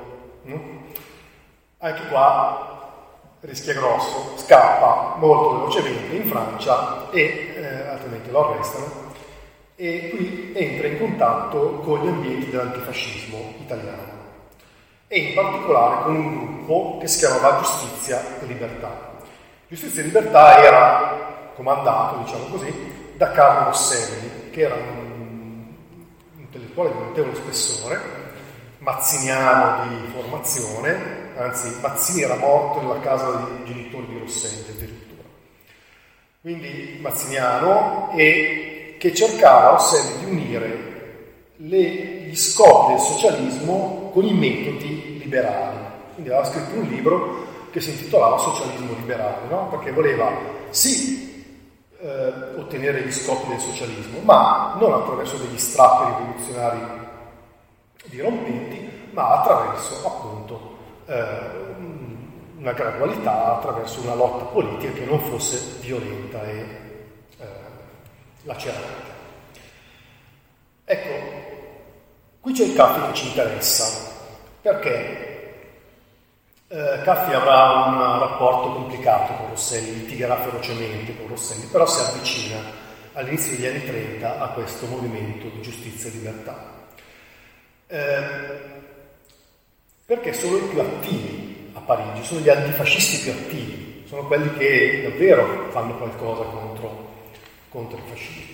Anche qua rischia grosso, scappa molto velocemente in Francia e eh, altrimenti lo arrestano, e qui entra in contatto con gli ambienti dell'antifascismo italiano e in particolare con un gruppo che si chiamava Giustizia e Libertà. Giustizia e Libertà era comandato, diciamo così, da Carlo Rosselli, che era un intellettuale di notevole spessore, mazziniano di formazione, anzi Mazzini era morto nella casa dei genitori di Rossetti addirittura. Quindi mazziniano, e che cercava Rosselli di unire le, gli scopi del socialismo con i metodi liberali. Quindi aveva scritto un libro che si intitolava Socialismo liberale, no? Perché voleva sì eh, ottenere gli scopi del socialismo, ma non attraverso degli strappi rivoluzionari dirompenti, ma attraverso appunto eh, una gradualità, attraverso una lotta politica che non fosse violenta e eh, lacerante. Ecco, qui c'è il Caffi che ci interessa, perché eh, Caffi avrà un rapporto complicato con Rosselli, litigherà ferocemente con Rosselli, però si avvicina all'inizio degli anni trenta a questo movimento di giustizia e libertà. Eh, perché sono i più attivi a Parigi, sono gli antifascisti più attivi, sono quelli che davvero fanno qualcosa contro, contro il fascismo.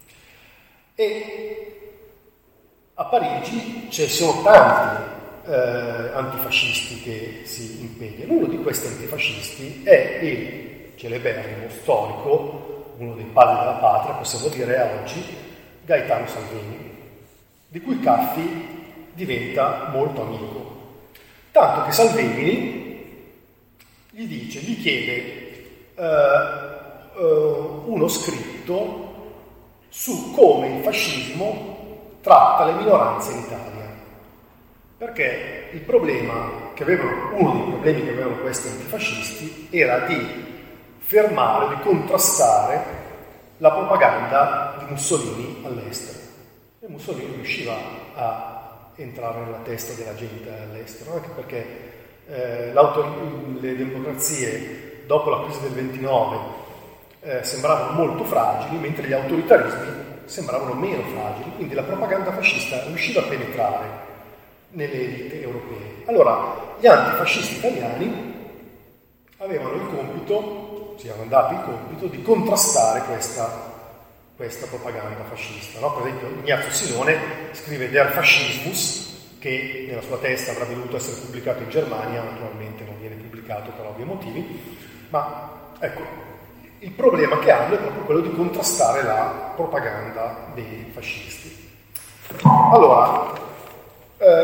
E a Parigi ci sono tanti eh, antifascisti che si impegnano. Uno di questi antifascisti è il celeberrimo storico, uno dei padri della patria, possiamo dire a oggi, Gaetano Salvini, di cui Caffi diventa molto amico. Tanto che Salvini gli dice, gli chiede uh, uh, uno scritto su come il fascismo tratta le minoranze in Italia. Perché il problema che avevano, uno dei problemi che avevano questi antifascisti era di fermare, di contrastare la propaganda di Mussolini all'estero. E Mussolini riusciva a entrare nella testa della gente all'estero, anche perché eh, le democrazie dopo la crisi del ventinove eh, sembravano molto fragili, mentre gli autoritarismi sembravano meno fragili, quindi la propaganda fascista riusciva a penetrare nelle elite europee. Allora gli antifascisti italiani avevano il compito, si erano dati il compito di contrastare questa questa propaganda fascista, no? Per esempio Ignazio Silone scrive Der Faschismus, che nella sua testa avrebbe dovuto essere pubblicato in Germania, naturalmente non viene pubblicato per ovvi motivi, ma ecco, il problema che hanno è proprio quello di contrastare la propaganda dei fascisti. Allora, eh,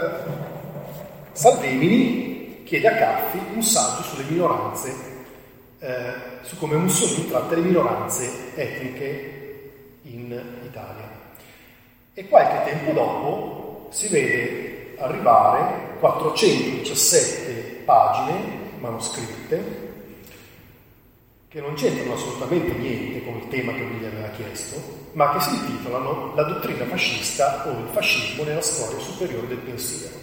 Salvini chiede a Caffi un saggio sulle minoranze, eh, su come Mussolini tratta le minoranze etniche in Italia. E qualche tempo dopo si vede arrivare quattrocentodiciassette pagine manoscritte che non c'entrano assolutamente niente con il tema che lui gli aveva chiesto, ma che si intitolano La dottrina fascista o il fascismo nella storia superiore del pensiero.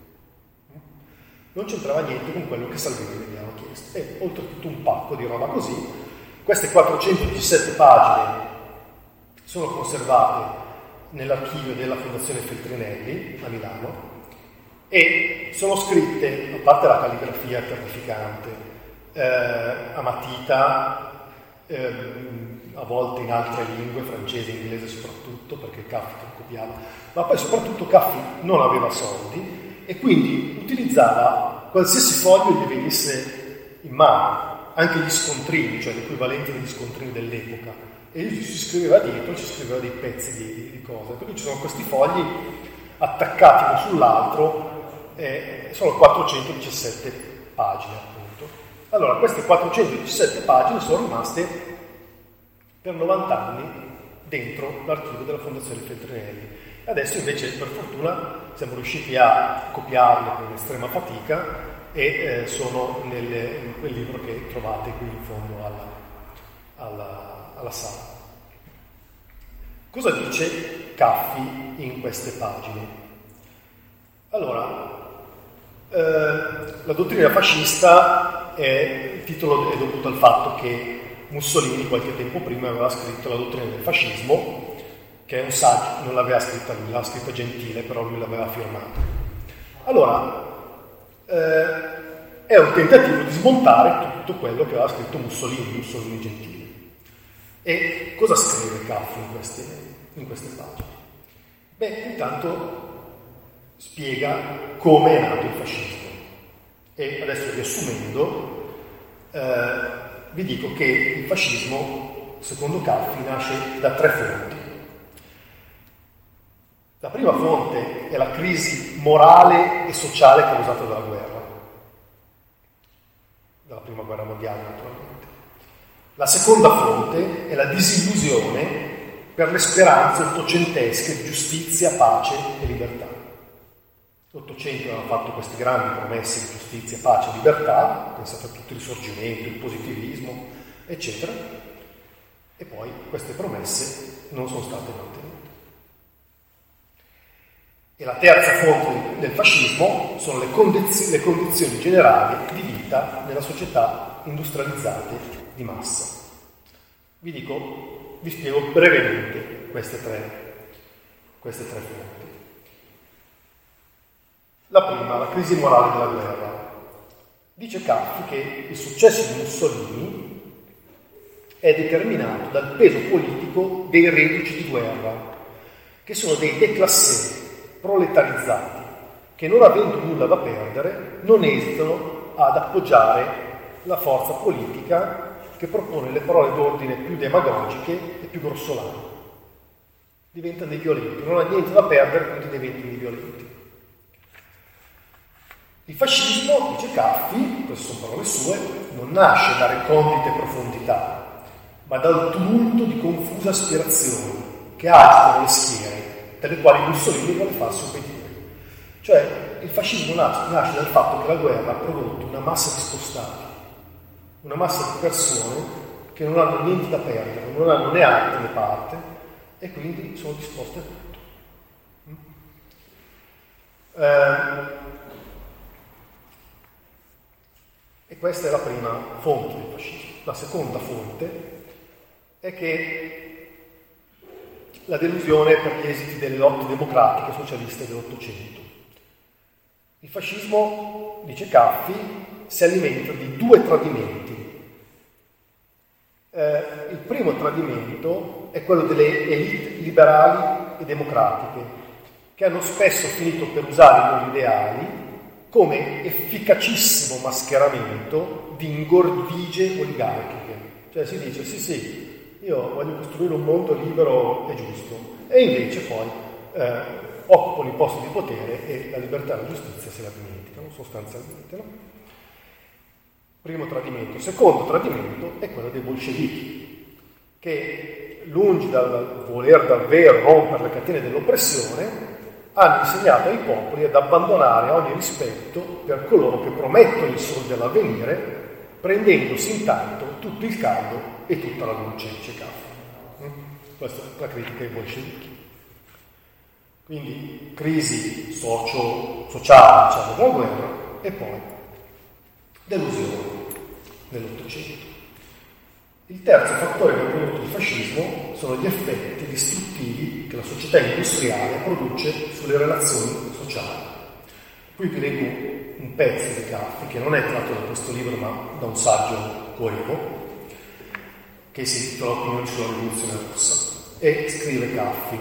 Non c'entrava niente con quello che Salvini gli aveva chiesto. E oltretutto un pacco di roba così. Queste quattrocentodiciassette pagine sono conservate nell'archivio della Fondazione Feltrinelli a Milano e sono scritte, a parte la calligrafia terrificante, eh, a matita, eh, a volte in altre lingue, francese e inglese soprattutto, perché Caffi copiava, ma poi soprattutto Caffi non aveva soldi e quindi utilizzava qualsiasi foglio gli venisse in mano, anche gli scontrini, cioè l'equivalente degli scontrini dell'epoca. E ci scriveva dietro, ci scriveva dei pezzi di, di cose. Quindi ci sono questi fogli attaccati uno sull'altro, e sono quattrocentodiciassette pagine appunto. Allora, queste quattrocentodiciassette pagine sono rimaste per novanta anni dentro l'archivio della Fondazione Feltrinelli. Adesso invece, per fortuna, siamo riusciti a copiarle con estrema fatica e eh, sono nelle, in quel libro che trovate qui in fondo alla, alla alla sala. Cosa dice Caffi in queste pagine? Allora, eh, la dottrina fascista è, il titolo è dovuto al fatto che Mussolini qualche tempo prima aveva scritto La dottrina del fascismo, che è un saggio, non l'aveva scritta lui, l'ha scritta Gentile, però lui l'aveva firmata. Allora, eh, è un tentativo di smontare tutto quello che aveva scritto Mussolini, Mussolini Gentile. E cosa scrive Caffi in queste, in queste pagine? Beh, intanto spiega come è nato il fascismo. E adesso, riassumendo, eh, vi dico che il fascismo, secondo Calvi, nasce da tre fonti. La prima fonte è la crisi morale e sociale causata dalla guerra, dalla prima guerra mondiale naturalmente. La seconda fonte è la disillusione per le speranze ottocentesche di giustizia, pace e libertà. L'Ottocento aveva fatto queste grandi promesse di giustizia, pace e libertà, pensate a tutto il risorgimento, il positivismo, eccetera, e poi queste promesse non sono state mantenute. E la terza fonte del fascismo sono le condizioni, le condizioni generali di vita nella società industrializzate di massa. Vi dico, vi spiego brevemente queste tre, queste tre fonti. La prima, la crisi morale della guerra. Dice Calvi che il successo di Mussolini è determinato dal peso politico dei reduci di guerra, che sono dei déclassés proletarizzati che, non avendo nulla da perdere, non esitano ad appoggiare la forza politica che propone le parole d'ordine più demagogiche e più grossolane. Diventano dei violenti, non ha niente da perdere, quindi diventano dei violenti. Il fascismo, dice Calvi, queste sono parole sue, non nasce da recondite profondità, ma dal tumulto di confuse aspirazioni che agitano le schiere, dalle quali Mussolini vuole farsi obbedire. Cioè, il fascismo nasce, nasce dal fatto che la guerra ha prodotto una massa di spostati, una massa di persone che non hanno niente da perdere, non hanno né arte né parte, e quindi sono disposte a tutto. Eh, e questa è la prima fonte del fascismo. La seconda fonte è che la delusione per gli esiti delle lotte democratiche socialiste dell'Ottocento. Il fascismo, dice Calvi, si alimenta di due tradimenti. Eh, il primo tradimento è quello delle elite liberali e democratiche, che hanno spesso finito per usare i loro ideali come efficacissimo mascheramento di ingordigie oligarchiche. Cioè si dice, sì sì, io voglio costruire un mondo libero e giusto, e invece poi eh, occupano i posti di potere e la libertà e la giustizia se la dimenticano, sostanzialmente. No? Primo tradimento. Secondo tradimento è quello dei bolscevichi, che lungi dal voler davvero rompere le catene dell'oppressione, hanno insegnato ai popoli ad abbandonare ogni rispetto per coloro che promettono il solo dell'avvenire, prendendosi intanto tutto il caldo e tutta la luce, dice Calvi. Questa è la critica ai bolscevichi. Quindi crisi socio, sociale, diciamo, della guerra, e poi delusione nell'Ottocento. Il terzo fattore che ha prodotto il fascismo sono gli effetti distruttivi che la società industriale produce sulle relazioni sociali. Qui vi leggo un pezzo di Calvi, che non è tratto da questo libro ma da un saggio coevo, che si intitola Opinioni sulla rivoluzione russa, e scrive Calvi: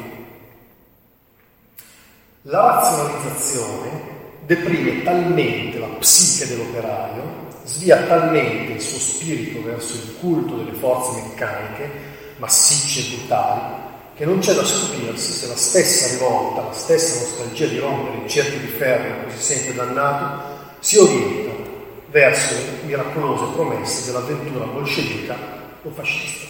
la razionalizzazione deprime talmente la psiche dell'operaio, svia talmente il suo spirito verso il culto delle forze meccaniche, massicce e brutali, che non c'è da stupirsi se la stessa rivolta, la stessa nostalgia di rompere il cerchio di ferro in cui si sente dannato, si orienta verso le miracolose promesse dell'avventura bolscevica o fascista.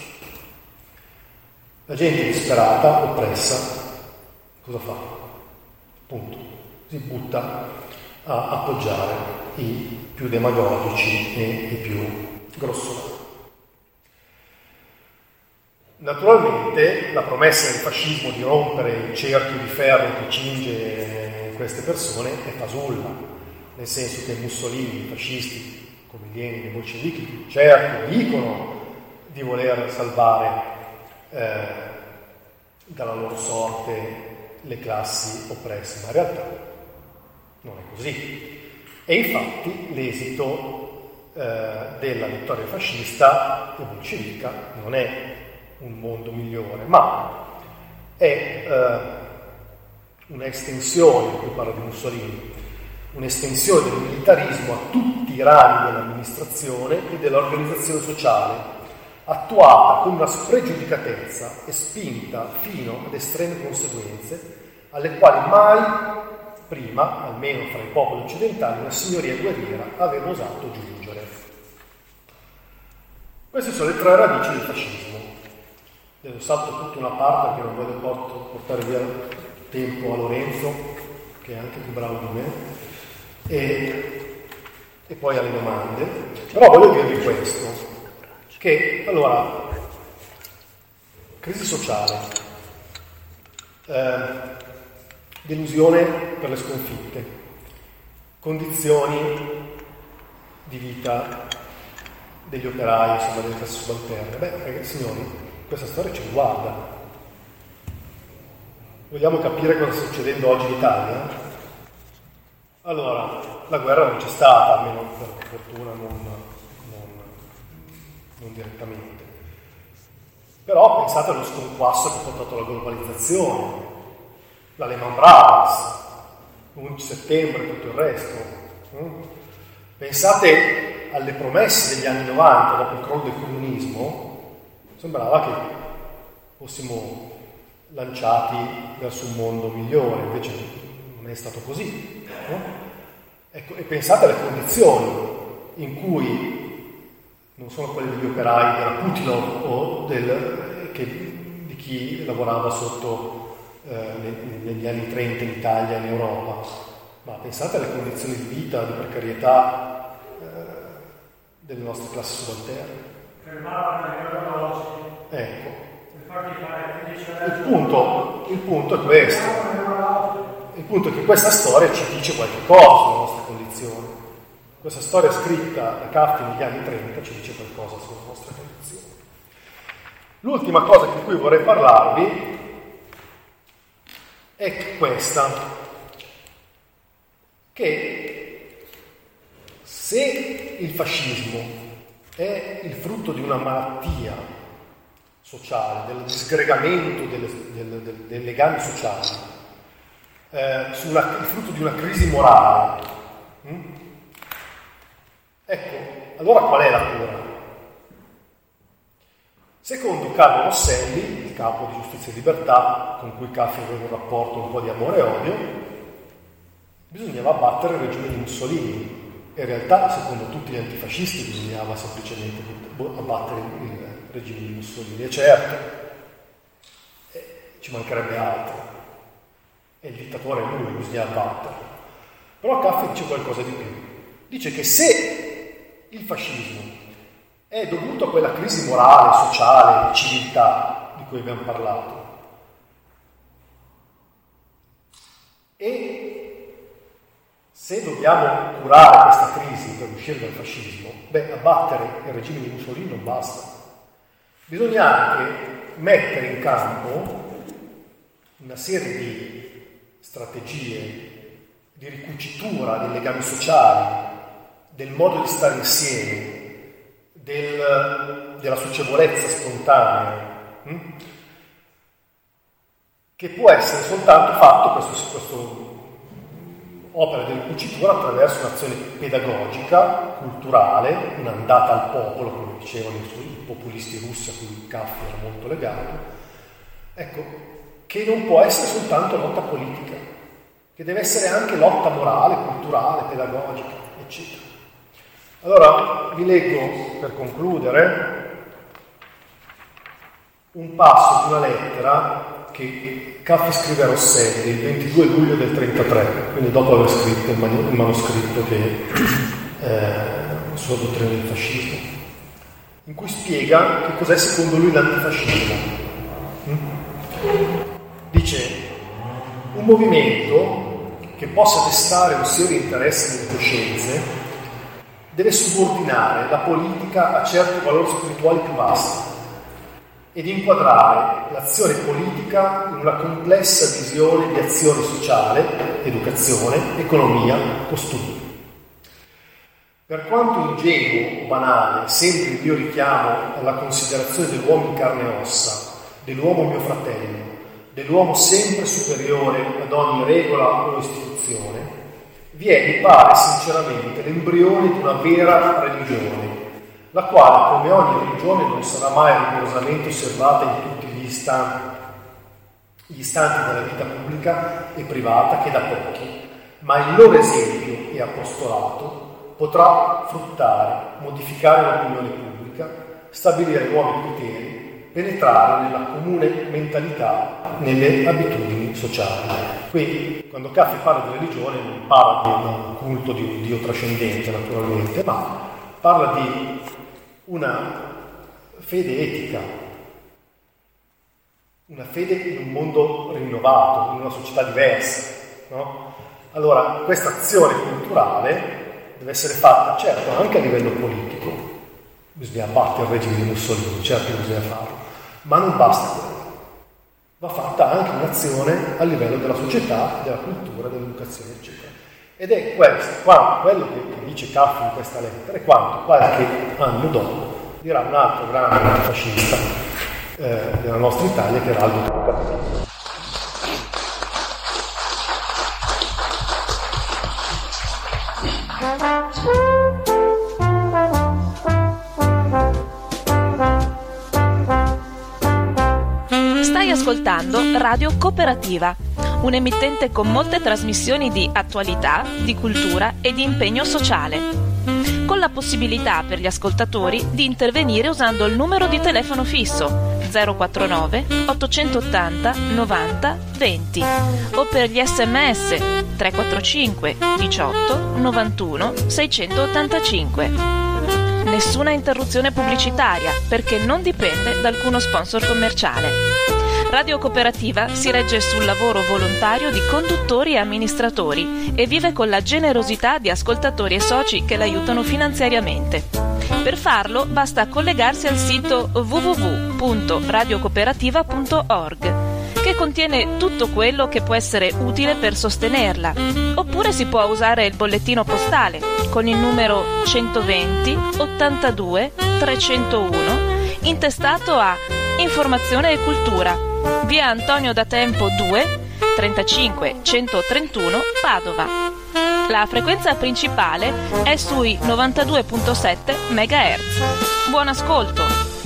La gente disperata, oppressa, cosa fa? Punto. Si butta a appoggiare i più demagogici e i più grossolani. Naturalmente la promessa del fascismo di rompere il cerchio di ferro che cinge queste persone è fasulla, nel senso che Mussolini, i fascisti come Lenin e i bolscevichi, certo dicono di voler salvare eh, dalla loro sorte le classi oppresse, ma in realtà non è così. E infatti l'esito eh, della vittoria fascista e bolscevica non è un mondo migliore, ma è eh, un'estensione, qui parlo di Mussolini, un'estensione del militarismo a tutti i rami dell'amministrazione e dell'organizzazione sociale, attuata con una spregiudicatezza e spinta fino ad estreme conseguenze, alle quali mai prima, almeno fra i popoli occidentali, una signoria guerriera aveva osato giungere. Queste sono le tre radici del fascismo. Adesso salto tutta una parte perché non voglio portare via tempo a Lorenzo, che è anche più bravo di me, e, e poi alle domande. Però voglio dirvi questo, che allora, crisi sociale, eh, delusione per le sconfitte, condizioni di vita degli operai, insomma, delle classi subalterne. Beh, ragazzi, signori, questa storia ci riguarda. Vogliamo capire cosa sta succedendo oggi in Italia? Allora, la guerra non c'è stata, almeno per fortuna non, non, non direttamente. Però pensate allo sconquasso che ha portato alla globalizzazione, la Lehman Brothers, l'undici settembre e tutto il resto. Pensate alle promesse degli anni novanta dopo il crollo del comunismo, sembrava che fossimo lanciati verso un mondo migliore, invece non è stato così. No? Ecco, e pensate alle condizioni in cui non sono quelle degli operai della Putilov o del, che, di chi lavorava sotto eh, negli anni trenta in Italia e in Europa, ma pensate alle condizioni di vita, di precarietà eh, delle nostre classi subalterne. Ecco. Il punto, il punto è questo. Il punto è che questa storia ci dice qualche cosa sulle nostre condizioni. Questa storia scritta da Kafka negli anni trenta ci dice qualcosa sulle nostre condizioni. L'ultima cosa di cui vorrei parlarvi è questa, che se il fascismo è il frutto di una malattia sociale, del disgregamento delle, delle, delle, dei legami sociali, eh, sulla, il frutto di una crisi morale, hm? Ecco, allora qual è la cura? Secondo Carlo Rosselli, il capo di Giustizia e Libertà, con cui Caffi aveva un rapporto un po' di amore e odio, bisognava abbattere il regime di Mussolini. In realtà, secondo tutti gli antifascisti, bisognava semplicemente abbattere il regime di Mussolini. E certo, eh, ci mancherebbe altro. E il dittatore è lui, bisogna abbatterlo. Però Caffi dice qualcosa di più. Dice che se il fascismo è dovuto a quella crisi morale, sociale, civiltà di cui abbiamo parlato, e se dobbiamo curare questa crisi per uscire dal fascismo, beh, abbattere il regime di Mussolini non basta. Bisogna anche mettere in campo una serie di strategie di ricucitura dei legami sociali, del modo di stare insieme, del, della socievolezza spontanea, hm? che può essere soltanto fatto questo, questo opera di ricucitura attraverso un'azione pedagogica, culturale, un'andata al popolo, come dicevano i populisti russi a cui Kafka era molto legato, ecco, che non può essere soltanto lotta politica, che deve essere anche lotta morale, culturale, pedagogica, eccetera. Allora, vi leggo, per concludere, un passo di una lettera che Kafka scrive a Rosselli il ventidue luglio del trentatré, quindi dopo aver scritto il, man- il manoscritto che eh, sulla dottrina del fascismo, in cui spiega che cos'è secondo lui l'antifascismo. Mm? Dice: un movimento che possa destare un serio interesse nelle coscienze deve subordinare la politica a certi valori spirituali più vasti ed inquadrare l'azione politica in una complessa visione di azione sociale, educazione, economia, costumi. Per quanto ingenuo o banale sembri il mio richiamo alla considerazione dell'uomo in carne e ossa, dell'uomo mio fratello, dell'uomo sempre superiore ad ogni regola o istituzione, vi è, mi pare sinceramente, l'embrione di una vera religione, la quale, come ogni religione, non sarà mai rigorosamente osservata in tutti gli istanti, gli istanti della vita pubblica e privata che da pochi, ma il loro esempio e apostolato potrà fruttare, modificare l'opinione pubblica, stabilire nuovi criteri, penetrare nella comune mentalità, nelle abitudini sociali. Qui, quando Caffi parla di religione, non parla di un culto di un Dio trascendente, naturalmente, ma parla di una fede etica, una fede in un mondo rinnovato, in una società diversa, no? Allora, questa azione culturale deve essere fatta, certo, anche a livello politico. Bisogna abbattere il regime di Mussolini, certo bisogna farlo, ma non basta quello. Va fatta anche un'azione a livello della società, della cultura, dell'educazione, eccetera. Ed è questo, quando, quello che, che dice Caffi in questa lettera, è quanto qualche anno dopo dirà un altro grande fascista eh, della nostra Italia, che era Aldo Cattaneo. Stai ascoltando Radio Cooperativa, un emittente con molte trasmissioni di attualità, di cultura e di impegno sociale, con la possibilità per gli ascoltatori di intervenire usando il numero di telefono fisso zero quattro nove ottocentottanta novanta venti o per gli sms tre quattro cinque diciotto novantuno seicentottantacinque. Nessuna interruzione pubblicitaria perché non dipende da alcuno sponsor commerciale. Radio Cooperativa si regge sul lavoro volontario di conduttori e amministratori e vive con la generosità di ascoltatori e soci che l'aiutano finanziariamente. Per farlo basta collegarsi al sito w w w punto radiocooperativa punto org, che contiene tutto quello che può essere utile per sostenerla, oppure si può usare il bollettino postale con il numero centoventi ottantadue trecentouno intestato a Informazione e Cultura, via Antonio da Tempo due, trentacinque centotrentuno Padova. La frequenza principale è sui novantadue virgola sette megahertz. Buon ascolto!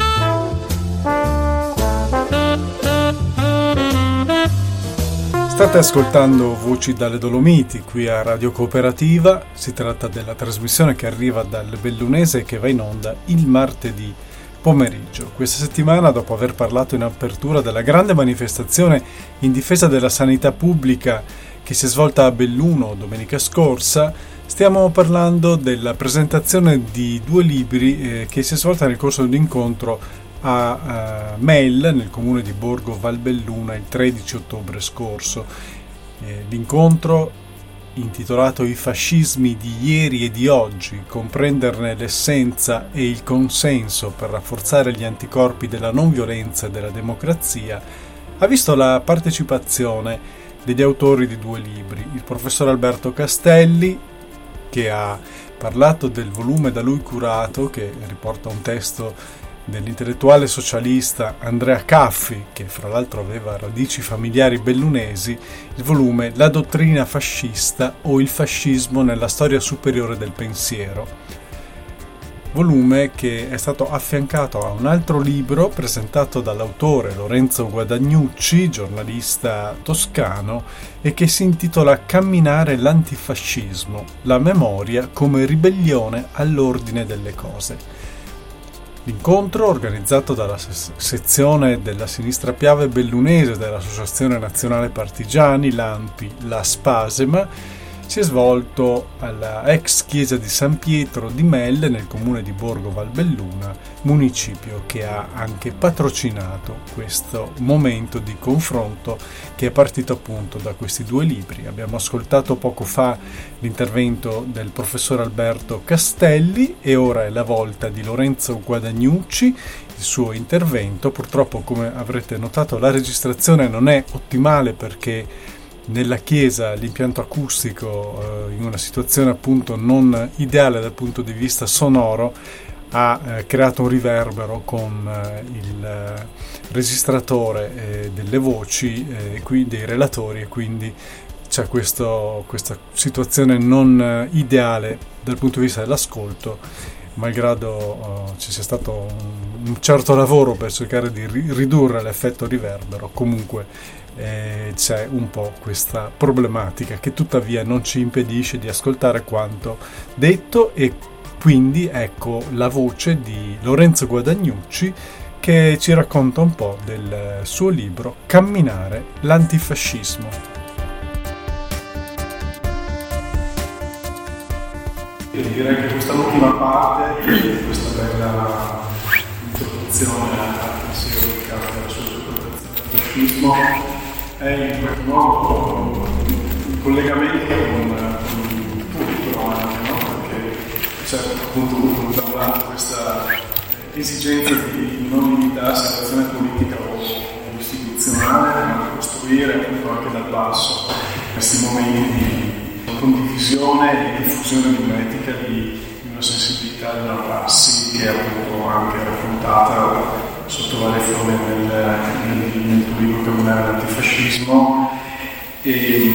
State ascoltando Voci dalle Dolomiti qui a Radio Cooperativa. Si tratta della trasmissione che arriva dal Bellunese e che va in onda il martedì pomeriggio. Questa settimana, dopo aver parlato in apertura della grande manifestazione in difesa della sanità pubblica che si è svolta a Belluno domenica scorsa, stiamo parlando della presentazione di due libri eh, che si è svolta nel corso di un incontro a uh, Mel, nel comune di Borgo Valbelluna, il tredici ottobre scorso. Eh, l'incontro, intitolato I fascismi di ieri e di oggi, comprenderne l'essenza e il consenso per rafforzare gli anticorpi della non violenza e della democrazia, ha visto la partecipazione degli autori di due libri, il professor Alberto Castelli, che ha parlato del volume da lui curato, che riporta un testo dell'intellettuale socialista Andrea Caffi, che fra l'altro aveva radici familiari bellunesi, il volume La dottrina fascista o il fascismo nella storia superiore del pensiero, volume che è stato affiancato a un altro libro presentato dall'autore Lorenzo Guadagnucci, giornalista toscano, e che si intitola Camminare l'antifascismo, la memoria come ribellione all'ordine delle cose. L'incontro, organizzato dalla sezione della Sinistra Piave Bellunese dell'Associazione Nazionale Partigiani, l'A N P I, la Spasema, si è svolto alla ex chiesa di San Pietro di Melle nel comune di Borgo Valbelluna, municipio che ha anche patrocinato questo momento di confronto che è partito appunto da questi due libri. Abbiamo ascoltato poco fa l'intervento del professor Alberto Castelli e ora è la volta di Lorenzo Guadagnucci, il suo intervento. Purtroppo, come avrete notato, la registrazione non è ottimale perché nella chiesa l'impianto acustico, eh, in una situazione appunto non ideale dal punto di vista sonoro, ha eh, creato un riverbero con eh, il eh, registratore eh, delle voci eh, qui dei relatori, e quindi c'è questo, questa situazione non eh, ideale dal punto di vista dell'ascolto, malgrado uh, ci sia stato un, un certo lavoro per cercare di ri- ridurre l'effetto riverbero. Comunque eh, c'è un po' questa problematica che tuttavia non ci impedisce di ascoltare quanto detto, e quindi ecco la voce di Lorenzo Guadagnucci che ci racconta un po' del suo libro Camminare l'antifascismo. Direi che questa ultima parte di questa bella introduzione al pensiero di Kafka della sua interpretazione del fascismo è in qualche modo un collegamento con, con il pubblico anche, no? Perché c'è appunto da un lato questa esigenza di non limitarsi all'azione politica o istituzionale, ma costruire appunto anche dal basso questi momenti di condivisione e diffusione di un'etica, di una sensibilità di una prassi che è appunto anche raccontata sotto varie forme nel, nel, nel tuo libro Camminare l'antifascismo, e,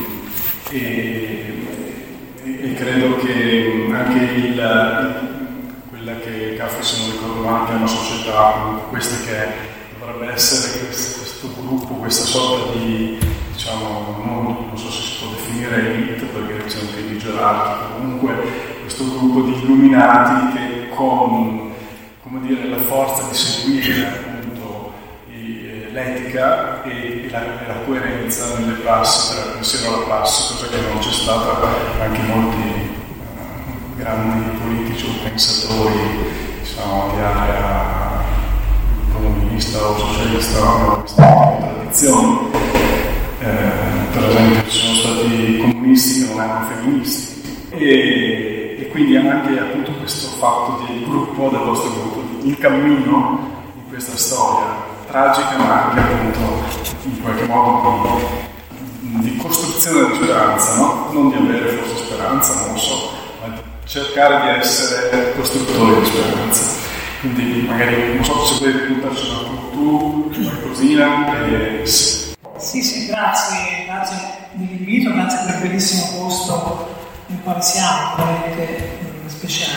e, e credo che anche il, quella che Kafka, se non ricordo male, è una società, questa che dovrebbe essere questo, questo gruppo, questa sorta di, diciamo, non, non so se si può definire elite perché c'è anche di gerarchico, comunque questo gruppo di illuminati che con, come dire, la forza di seguire appunto i, l'etica e, e, la, e la coerenza nelle prassi, tra il pensiero alla prassi, cosa che non c'è stata anche molti uh, grandi politici o pensatori, diciamo, di area comunista o socialista, hanno questa tradizione. Eh, per esempio ci sono stati comunisti che non erano femministi, e, e quindi anche appunto questo fatto del gruppo, del vostro gruppo, il cammino di questa storia tragica, ma anche appunto in qualche modo di, di costruzione di speranza, no? Non di avere forse speranza, non lo so, ma di cercare di essere costruttori di speranza. Quindi magari non so se vuoi puntarci tu qualcosina. E... Sì, sì, grazie, grazie dell'invito, grazie per il bellissimo posto nel quale siamo, veramente speciale.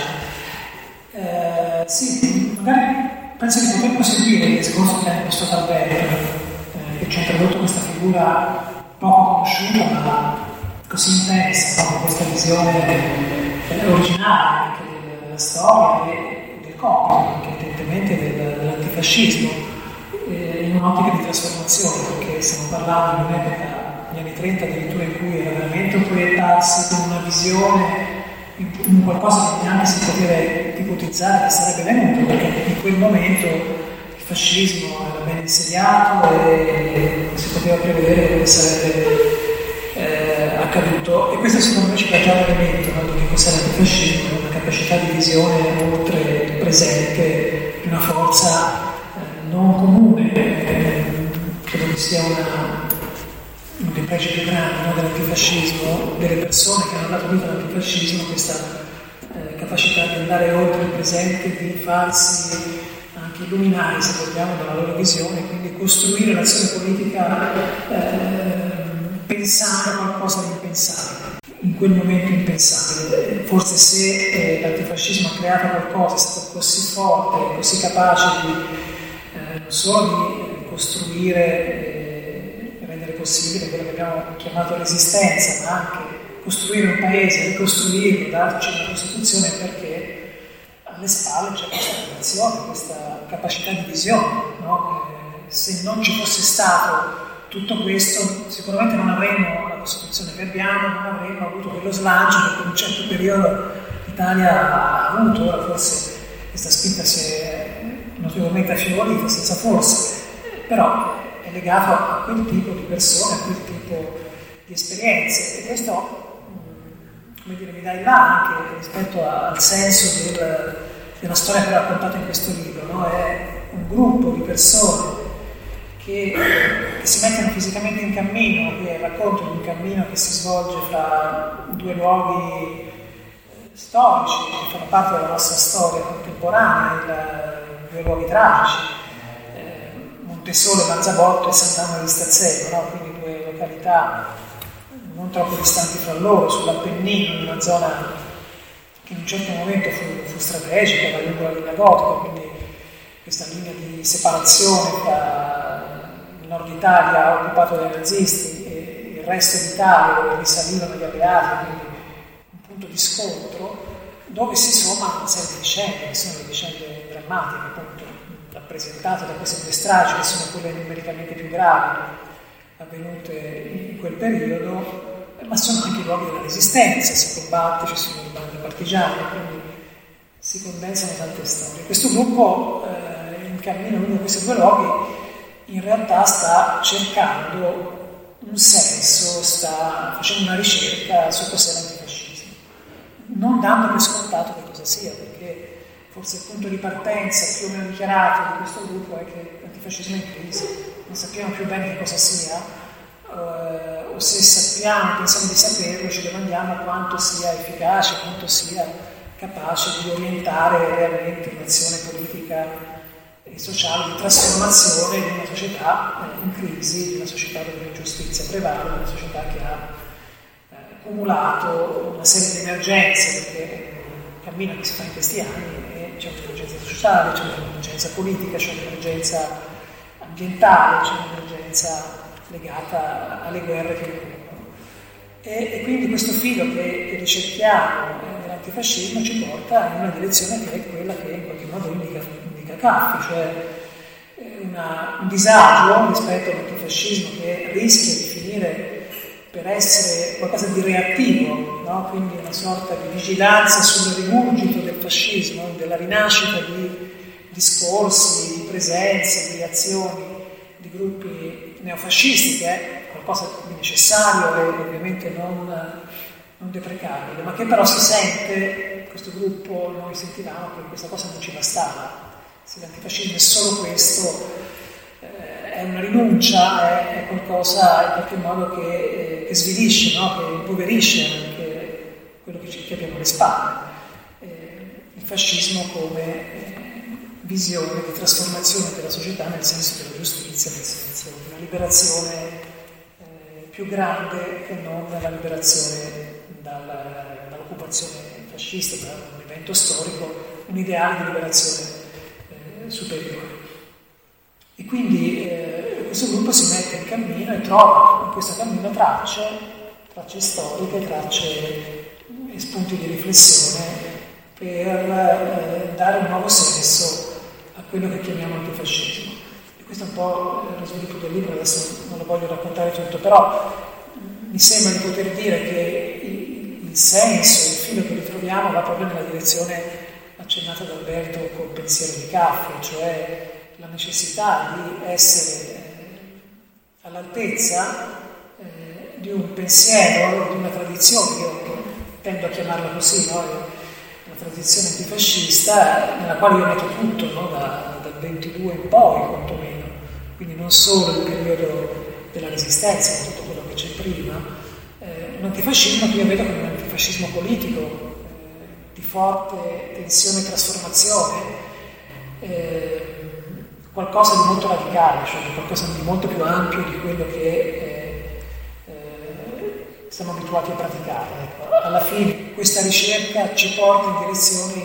Eh, sì, magari penso di poter proseguire il discorso che ha impostato Alberto, eh, che ci ha introdotto questa figura poco conosciuta ma così intensa, no? Questa visione eh, originale anche della storia e del compito, anche evidentemente del, dell'antifascismo, in un'ottica di trasformazione, perché stiamo parlando di un'epoca, negli anni trenta addirittura, in cui era veramente un proiettarsi con una visione in qualcosa che neanche si poteva ipotizzare che sarebbe venuto, perché in quel momento il fascismo era ben insediato e non si poteva prevedere quello che sarebbe eh, accaduto, e questo secondo me ci dà già un elemento, no, di che cos'era il fascismo, una capacità di visione oltre il presente, di una forza non comune, eh, credo che sia una, uno dei pregi più grandi, no, dell'antifascismo, delle persone che hanno dato vita all'antifascismo, questa eh, capacità di andare oltre il presente, di farsi anche illuminare, se vogliamo, dalla loro visione, quindi costruire l'azione politica eh, pensando a qualcosa di impensabile, in quel momento impensabile. Forse se eh, l'antifascismo ha creato qualcosa, è stato così forte, così capace di non solo di costruire e rendere possibile quello che abbiamo chiamato resistenza, ma anche costruire un paese, ricostruirlo, darci una Costituzione, perché alle spalle c'è questa relazione, questa capacità di visione, no? Se non ci fosse stato tutto questo, sicuramente non avremmo la Costituzione che abbiamo, non avremmo avuto quello slancio che per un certo periodo l'Italia ha avuto. Ora forse questa spinta si è notevolmente affievolita, senza forse, però è legato a quel tipo di persone, a quel tipo di esperienze, e questo, come dire, mi dà in là anche rispetto al senso del, della storia che ho raccontato in questo libro, no? È un gruppo di persone che, che si mettono fisicamente in cammino, che raccontano un cammino che si svolge fra due luoghi storici che fanno parte della nostra storia contemporanea, i due luoghi tragici, eh, Montesole, Marzabotto e Sant'Anna di Stazzema, no? Quindi due località non troppo distanti fra loro, sull'Appennino, in una zona che in un certo momento fu, fu strategica, lungo la linea gotica, quindi questa linea di separazione tra il nord Italia occupato dai nazisti e il resto d'Italia dove risalivano gli alleati, quindi un punto di scontro dove si sommano una serie di vicende, che sono le vicende drammatiche, appunto rappresentate da queste due stragi, che sono quelle numericamente più gravi avvenute in quel periodo, ma sono anche i luoghi della resistenza, si combatte, ci sono i bandi partigiani, quindi si condensano tante storie. Questo gruppo eh, in cammino lungo questi due luoghi in realtà sta cercando un senso, sta facendo una ricerca su cos'è l'antifascismo, non dando per scontato che cosa sia, perché forse il punto di partenza più o meno dichiarato di questo gruppo è che l'antifascismo è in crisi, non sappiamo più bene che cosa sia, Uh, o se sappiamo, pensiamo di saperlo, ci domandiamo quanto sia efficace, quanto sia capace di orientare realmente un'azione politica e sociale di trasformazione di una società eh, in crisi, di una società dove l'ingiustizia prevale, di una società che ha eh, accumulato una serie di emergenze, perché cammina che si fa in questi anni, e c'è un'emergenza sociale, c'è un'emergenza politica, c'è un'emergenza ambientale, c'è un'emergenza legata alle guerre che vengono. E, e quindi questo filo che, che ricerchiamo nell'antifascismo ci porta in una direzione che è quella che in qualche modo indica, indica Caffi, cioè una, un disagio rispetto all'antifascismo che rischia di finire per essere qualcosa di reattivo, no? Quindi una sorta di vigilanza sul rigurgito del fascismo, della rinascita di discorsi, di presenze, di azioni di gruppi neofascisti, che è qualcosa di necessario e ovviamente non, non deprecabile, ma che però si sente, questo gruppo, noi sentivamo che questa cosa non ci bastava. Se l'antifascismo è solo questo, eh, è una rinuncia, è, è qualcosa in qualche modo che, eh, che svilisce, no? Che impoverisce anche quello che, ci, che abbiamo alle spalle. Eh, il fascismo come eh, visione di trasformazione della società nel senso della giustizia, nel senso di una liberazione eh, più grande che non la liberazione dalla, dall'occupazione fascista, da un evento storico, un ideale di liberazione eh, superiore. E quindi eh, questo gruppo si mette in cammino e trova in questo cammino tracce, tracce storiche, tracce e spunti di riflessione per eh, dare un nuovo senso a quello che chiamiamo antifascismo. E questo è un po' lo sviluppo del libro, adesso non lo voglio raccontare tutto, però mi sembra di poter dire che il, il senso, il filo che ritroviamo va proprio nella direzione accennata da Alberto col pensiero di Caffi, cioè la necessità di essere eh, all'altezza eh, di un pensiero, di una tradizione, io tendo a chiamarla così, no? Tradizione antifascista nella quale io metto tutto, no? da, dal ventidue in poi quantomeno, quindi non solo il periodo della resistenza ma tutto quello che c'è prima, eh, un antifascismo che io vedo come un antifascismo politico eh, di forte tensione e trasformazione, eh, qualcosa di molto radicale, cioè qualcosa di molto più ampio di quello che eh, eh, siamo abituati a praticare. Ecco. Alla fine questa ricerca ci porta in direzioni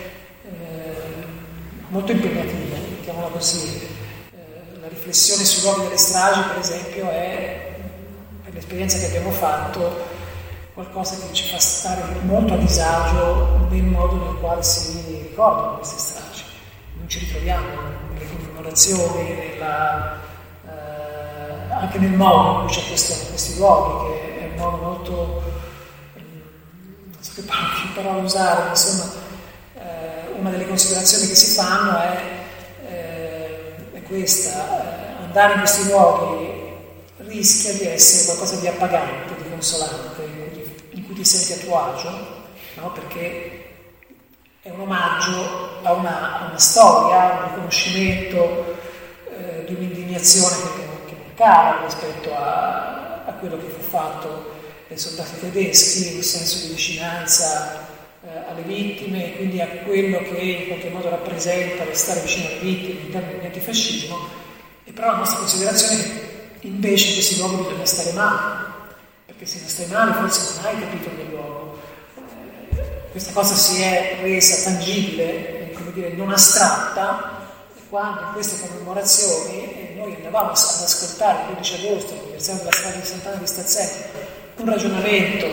eh, molto impegnative, mettiamola così. Eh, la riflessione sui luoghi delle stragi, per esempio, è, per l'esperienza che abbiamo fatto, qualcosa che ci fa stare molto a disagio nel modo nel quale si ricordano queste stragi. Non ci ritroviamo nelle commemorazioni, nella, eh, anche nel modo in cui c'è questo, questi luoghi, che è un modo molto, non so che parola, che parola usare, insomma, eh, una delle considerazioni che si fanno è, eh, è questa: eh, andare in questi luoghi rischia di essere qualcosa di appagante, di consolante, in cui, in cui ti senti a tuo agio, no? Perché è un omaggio a una, a una storia, a un riconoscimento eh, di un'indignazione che, che non cala rispetto a, a quello che fu fatto dai soldati tedeschi, un senso di vicinanza eh, alle vittime e quindi a quello che in qualche modo rappresenta lo stare vicino alle vittime in termini di antifascismo, e però la nostra considerazione è che invece in questi luoghi bisogna stare male, perché se non stai male forse non hai capito quel luogo. Eh, questa cosa si è resa tangibile, eh, come dire, non astratta, quando in queste commemorazioni eh, noi andavamo ad ascoltare il dodici agosto all'Università della strada di Sant'Anna di Stazzecco un ragionamento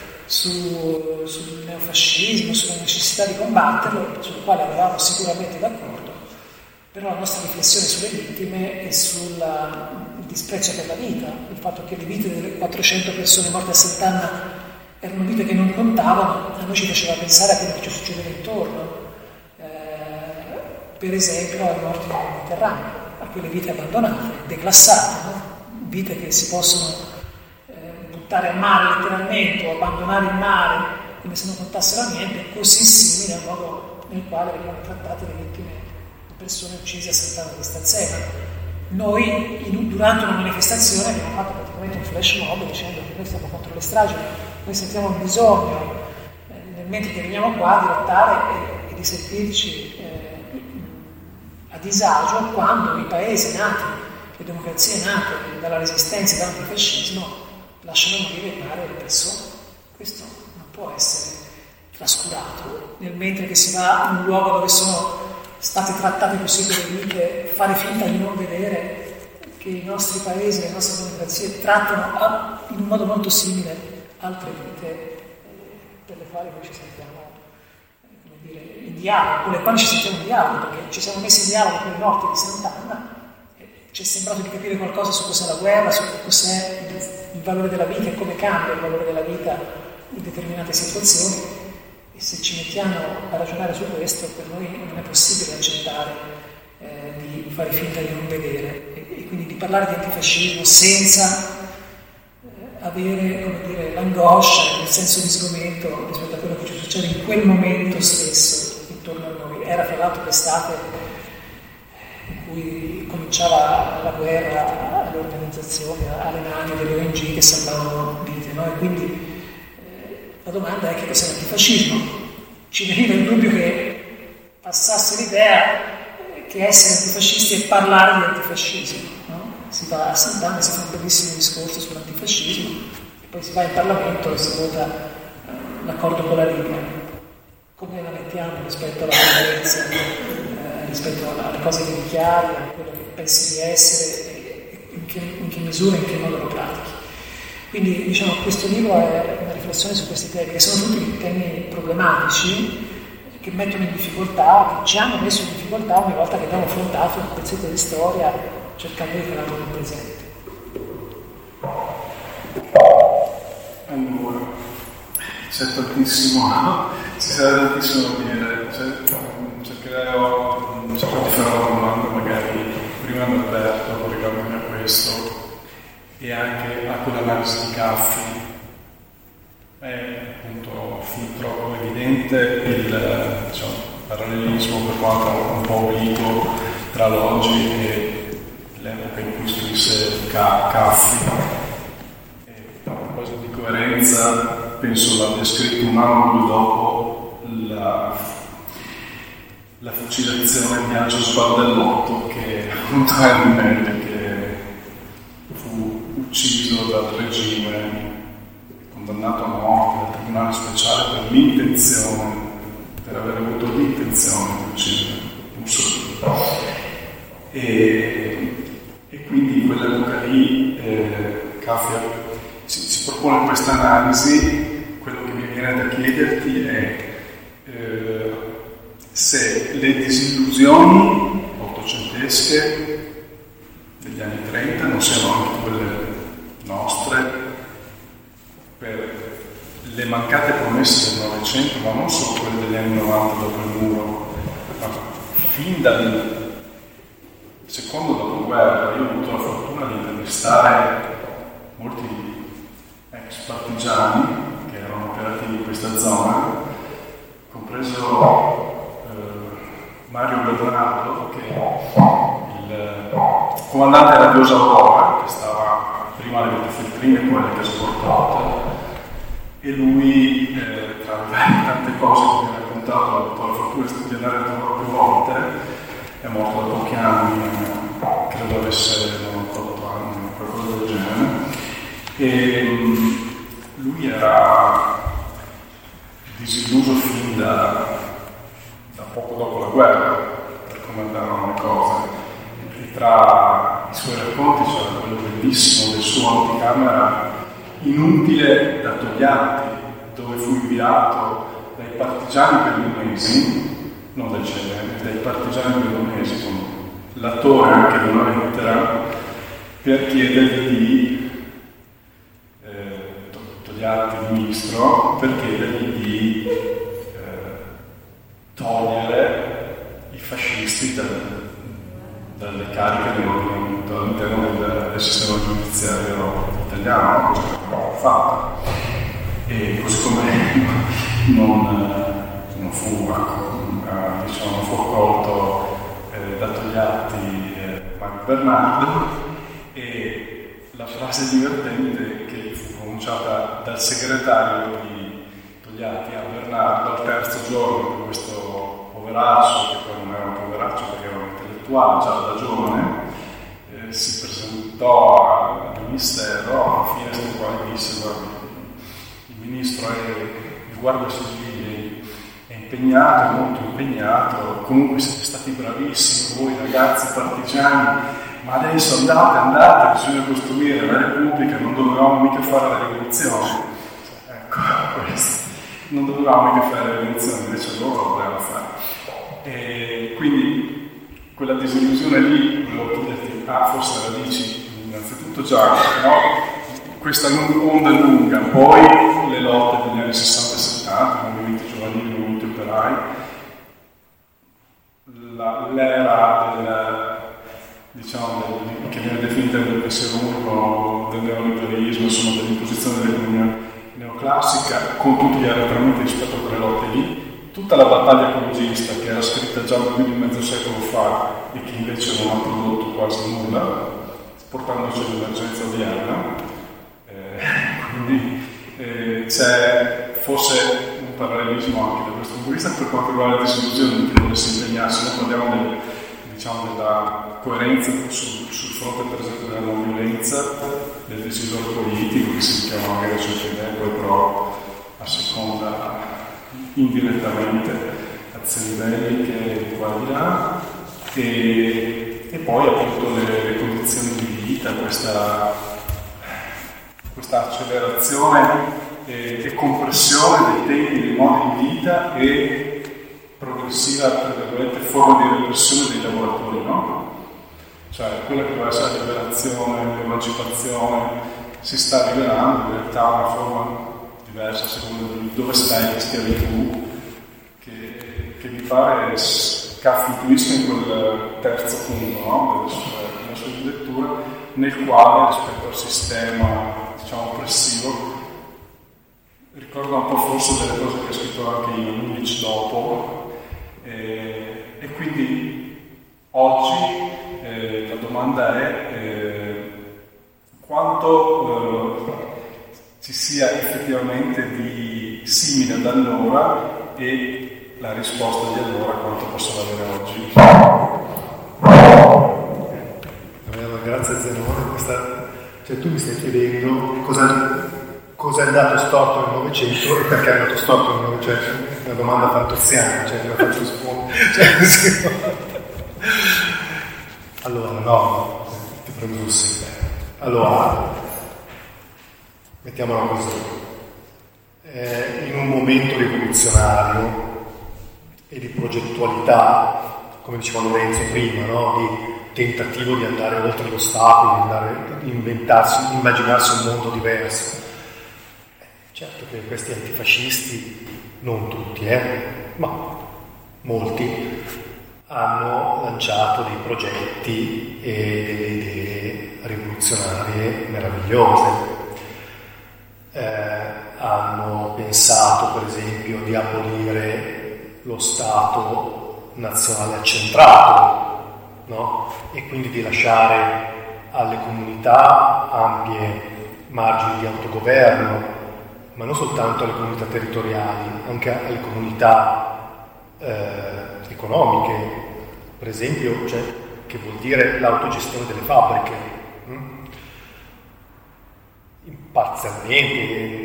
su, sul neofascismo, sulla necessità di combatterlo, sul quale eravamo sicuramente d'accordo, però la nostra riflessione sulle vittime e sul disprezzo per la vita, il fatto che le vite delle quattrocento persone morte a Sant'Anna erano vite che non contavano, a noi ci faceva pensare a quello che ci succedeva intorno, eh, per esempio ai morti nel Mediterraneo, a quelle vite abbandonate, declassate, no? Vite che si possono buttare a mare letteralmente o abbandonare il mare come se non contassero niente, così simile al modo nel quale venivano trattate le vittime, le persone uccise a Sant'Anna di Stazzecco. Noi in, durante una manifestazione abbiamo fatto praticamente un flash mob dicendo che noi stiamo contro le stragi, noi sentiamo un bisogno eh, nel mentre che veniamo qua di lottare e, e di sentirci eh, a disagio quando i paesi nati, le democrazie nate dalla resistenza e dall'antifascismo lasciano morire in mare le persone. Questo non può essere trascurato, nel mentre che si va in un luogo dove sono state trattate così delle vite, fare finta di non vedere che i nostri paesi, le nostre democrazie trattano a, in un modo molto simile altre vite eh, per le quali noi ci sentiamo eh, come dire, in dialogo, con le quali ci sentiamo in dialogo, perché ci siamo messi in dialogo con i morti di Sant'Anna. Ci è sembrato di capire qualcosa su cos'è la guerra, su cos'è il valore della vita e come cambia il valore della vita in determinate situazioni, e se ci mettiamo a ragionare su questo per noi non è possibile accettare eh, di fare finta di non vedere e, e quindi di parlare di antifascismo senza eh, avere, come dire, l'angoscia, il senso di sgomento rispetto a quello che ci succede in quel momento stesso intorno a noi. Era fra l'altro l'estate in cui cominciava la guerra alle organizzazioni, alle mani delle O N G che salvavano vite, no? E quindi eh, la domanda è che cos'è l'antifascismo? Ci veniva il dubbio che passasse l'idea che essere antifascisti è parlare di antifascismo, no? Si va a Sant'Anna e si fa un bellissimo discorso sull'antifascismo e poi si va in Parlamento e si vota eh, l'accordo con la Libia. Come la mettiamo rispetto alla violenza? rispetto alle cose che dichiari, a quello che pensi di essere, e in che, in che misura e in che modo lo pratichi. Quindi diciamo questo libro è una riflessione su questi temi, che sono tutti temi problematici, che mettono in difficoltà, che ci hanno messo in difficoltà ogni volta che abbiamo affrontato un pezzetto di storia cercando di farlo nel presente. Allora, c'è tantissimo, ci sarà tantissimo da dire, cercherò cercherò di fare una domanda magari prima ad Alberto riguardo a questo e anche a quell'analisi di Caffi. È appunto fin troppo evidente il diciamo, parallelismo, per quanto un po' obliquo, tra l'oggi e l'epoca in cui scrisse Caffi. E a proposito di coerenza, penso l'abbia scritto un anno dopo la la fucilazione di Angelo Sbardellotto, che appunto è un membro che fu ucciso dal regime, condannato a morte dal Tribunale Speciale per l'intenzione, per aver avuto l'intenzione di uccidere Mussolini. E, e quindi in quell'epoca lì eh, Caffi si, si propone questa analisi. Quello che mi viene da chiederti è eh, se le disillusioni ottocentesche degli anni trenta non siano anche quelle nostre, per le mancate promesse del Novecento, ma non solo quelle degli anni novanta dopo il muro, ma fin dal secondo dopoguerra. Io ho avuto la fortuna di intervistare molti ex partigiani che erano operativi in questa zona, compreso Mario Bernardo, che è il comandante della Diosa Aurora, che stava prima alle Feltrine e poi alle Case Portate, e lui, eh, tra le tante cose che mi ha raccontato, ha avuto la fortuna di studiare ancora più volte, è morto da pochi anni, credo avesse novantotto anni, qualcosa del genere, e um, lui era disilluso fin da, da poco dopo la guerra, per come andavano le cose. E tra i suoi racconti c'era quello bellissimo del suo anticamera inutile da Togliatti, dove fu inviato dai partigiani bellunesi, non dai celebri, dai partigiani bellunesi, con l'attore anche di una lettera, per chiedergli di eh, Togliatti, ministro, per chiedergli di eh, togliere i fascisti dal, dalle cariche dell'ordinamento all'interno del, del sistema giudiziario italiano, cosa che non ha fatto. E così come non, non fu, diciamo, non fu accolto eh, da Togliatti eh, Mario Bernardo, e la frase divertente che fu pronunciata dal segretario di Togliatti a Bernardo al terzo giorno di questo poveraccio, che poi non era un poveraccio perché era un intellettuale già da giovane, eh, si presentò al ministero, alla fine del quale disse: guardi, il ministro è il guardia civile, è impegnato, è molto impegnato, comunque siete stati bravissimi voi ragazzi partigiani, ma adesso andate, andate, bisogna costruire la Repubblica, non dovevamo mica fare la rivoluzione. Ecco, questo. Non dovevamo mica fare la rivoluzione, invece loro lo volevano fare. E quindi quella disillusione lì, volevo chiederti, ah, forse la dici innanzitutto già, no? Questa onda lunga, poi le lotte degli anni sessanta e settanta, i movimenti giovanili, i movimenti operai, la, l'era del, diciamo, del, che viene definita del pensiero unico, del neoliberismo, insomma dell'imposizione dell'economia neoclassica, con tutti gli arretramenti rispetto a quelle lotte lì, tutta la battaglia ecologista che era scritta già più di mezzo secolo fa e che invece non ha prodotto quasi nulla, portandoci all'emergenza odierna. Quindi eh, c'è forse un parallelismo anche da questo punto di vista per quanto riguarda le disillusioni di chi volesse impegnarsi. Noi parliamo del, diciamo, della coerenza sul, sul fronte per esempio della non violenza, del decisore politico che si chiama magari sui fedeli, poi però a seconda indirettamente azioni belliche di qua e di là, e, e poi appunto le, le condizioni di vita, questa questa accelerazione e, e compressione dei tempi, dei modi di vita e progressiva, tra virgolette, forma di repressione dei lavoratori, no? Cioè quella che può essere la liberazione, l'emancipazione, si sta rivelando in realtà una forma diversa a seconda di dove stai in schiavitù, che, che mi pare intuisca in quel terzo punto, no? della, sua, della sua lettura, nel quale rispetto al sistema, diciamo, oppressivo, ricorda un po' forse delle cose che ha scritto anche Illich dopo, e, e quindi oggi eh, la domanda è eh, quanto eh, ci sia effettivamente di simile ad allora, e la risposta di allora quanto possono avere oggi. Allora, grazie Zenone, questa... cioè tu mi stai chiedendo cosa, cosa è andato storto nel Novecento e perché è andato storto nel Novecento. È una domanda fantoziana, cioè te la faccio rispondere. Cioè, sì. Allora, no, ti prendo sul serio. Allora, mettiamola così. Eh, in un momento rivoluzionario e di progettualità, come diceva Lorenzo prima, no? Di tentativo di andare oltre gli ostacoli, di, andare, di inventarsi, immaginarsi un mondo diverso. Certo che questi antifascisti, non tutti, eh, ma molti, hanno lanciato dei progetti e delle idee rivoluzionarie meravigliose. Eh, hanno pensato, per esempio, di abolire lo Stato nazionale accentrato, no? E quindi di lasciare alle comunità ampie margini di autogoverno, ma non soltanto alle comunità territoriali, anche alle comunità eh, economiche, per esempio, cioè, che vuol dire l'autogestione delle fabbriche, hm? parzialmente,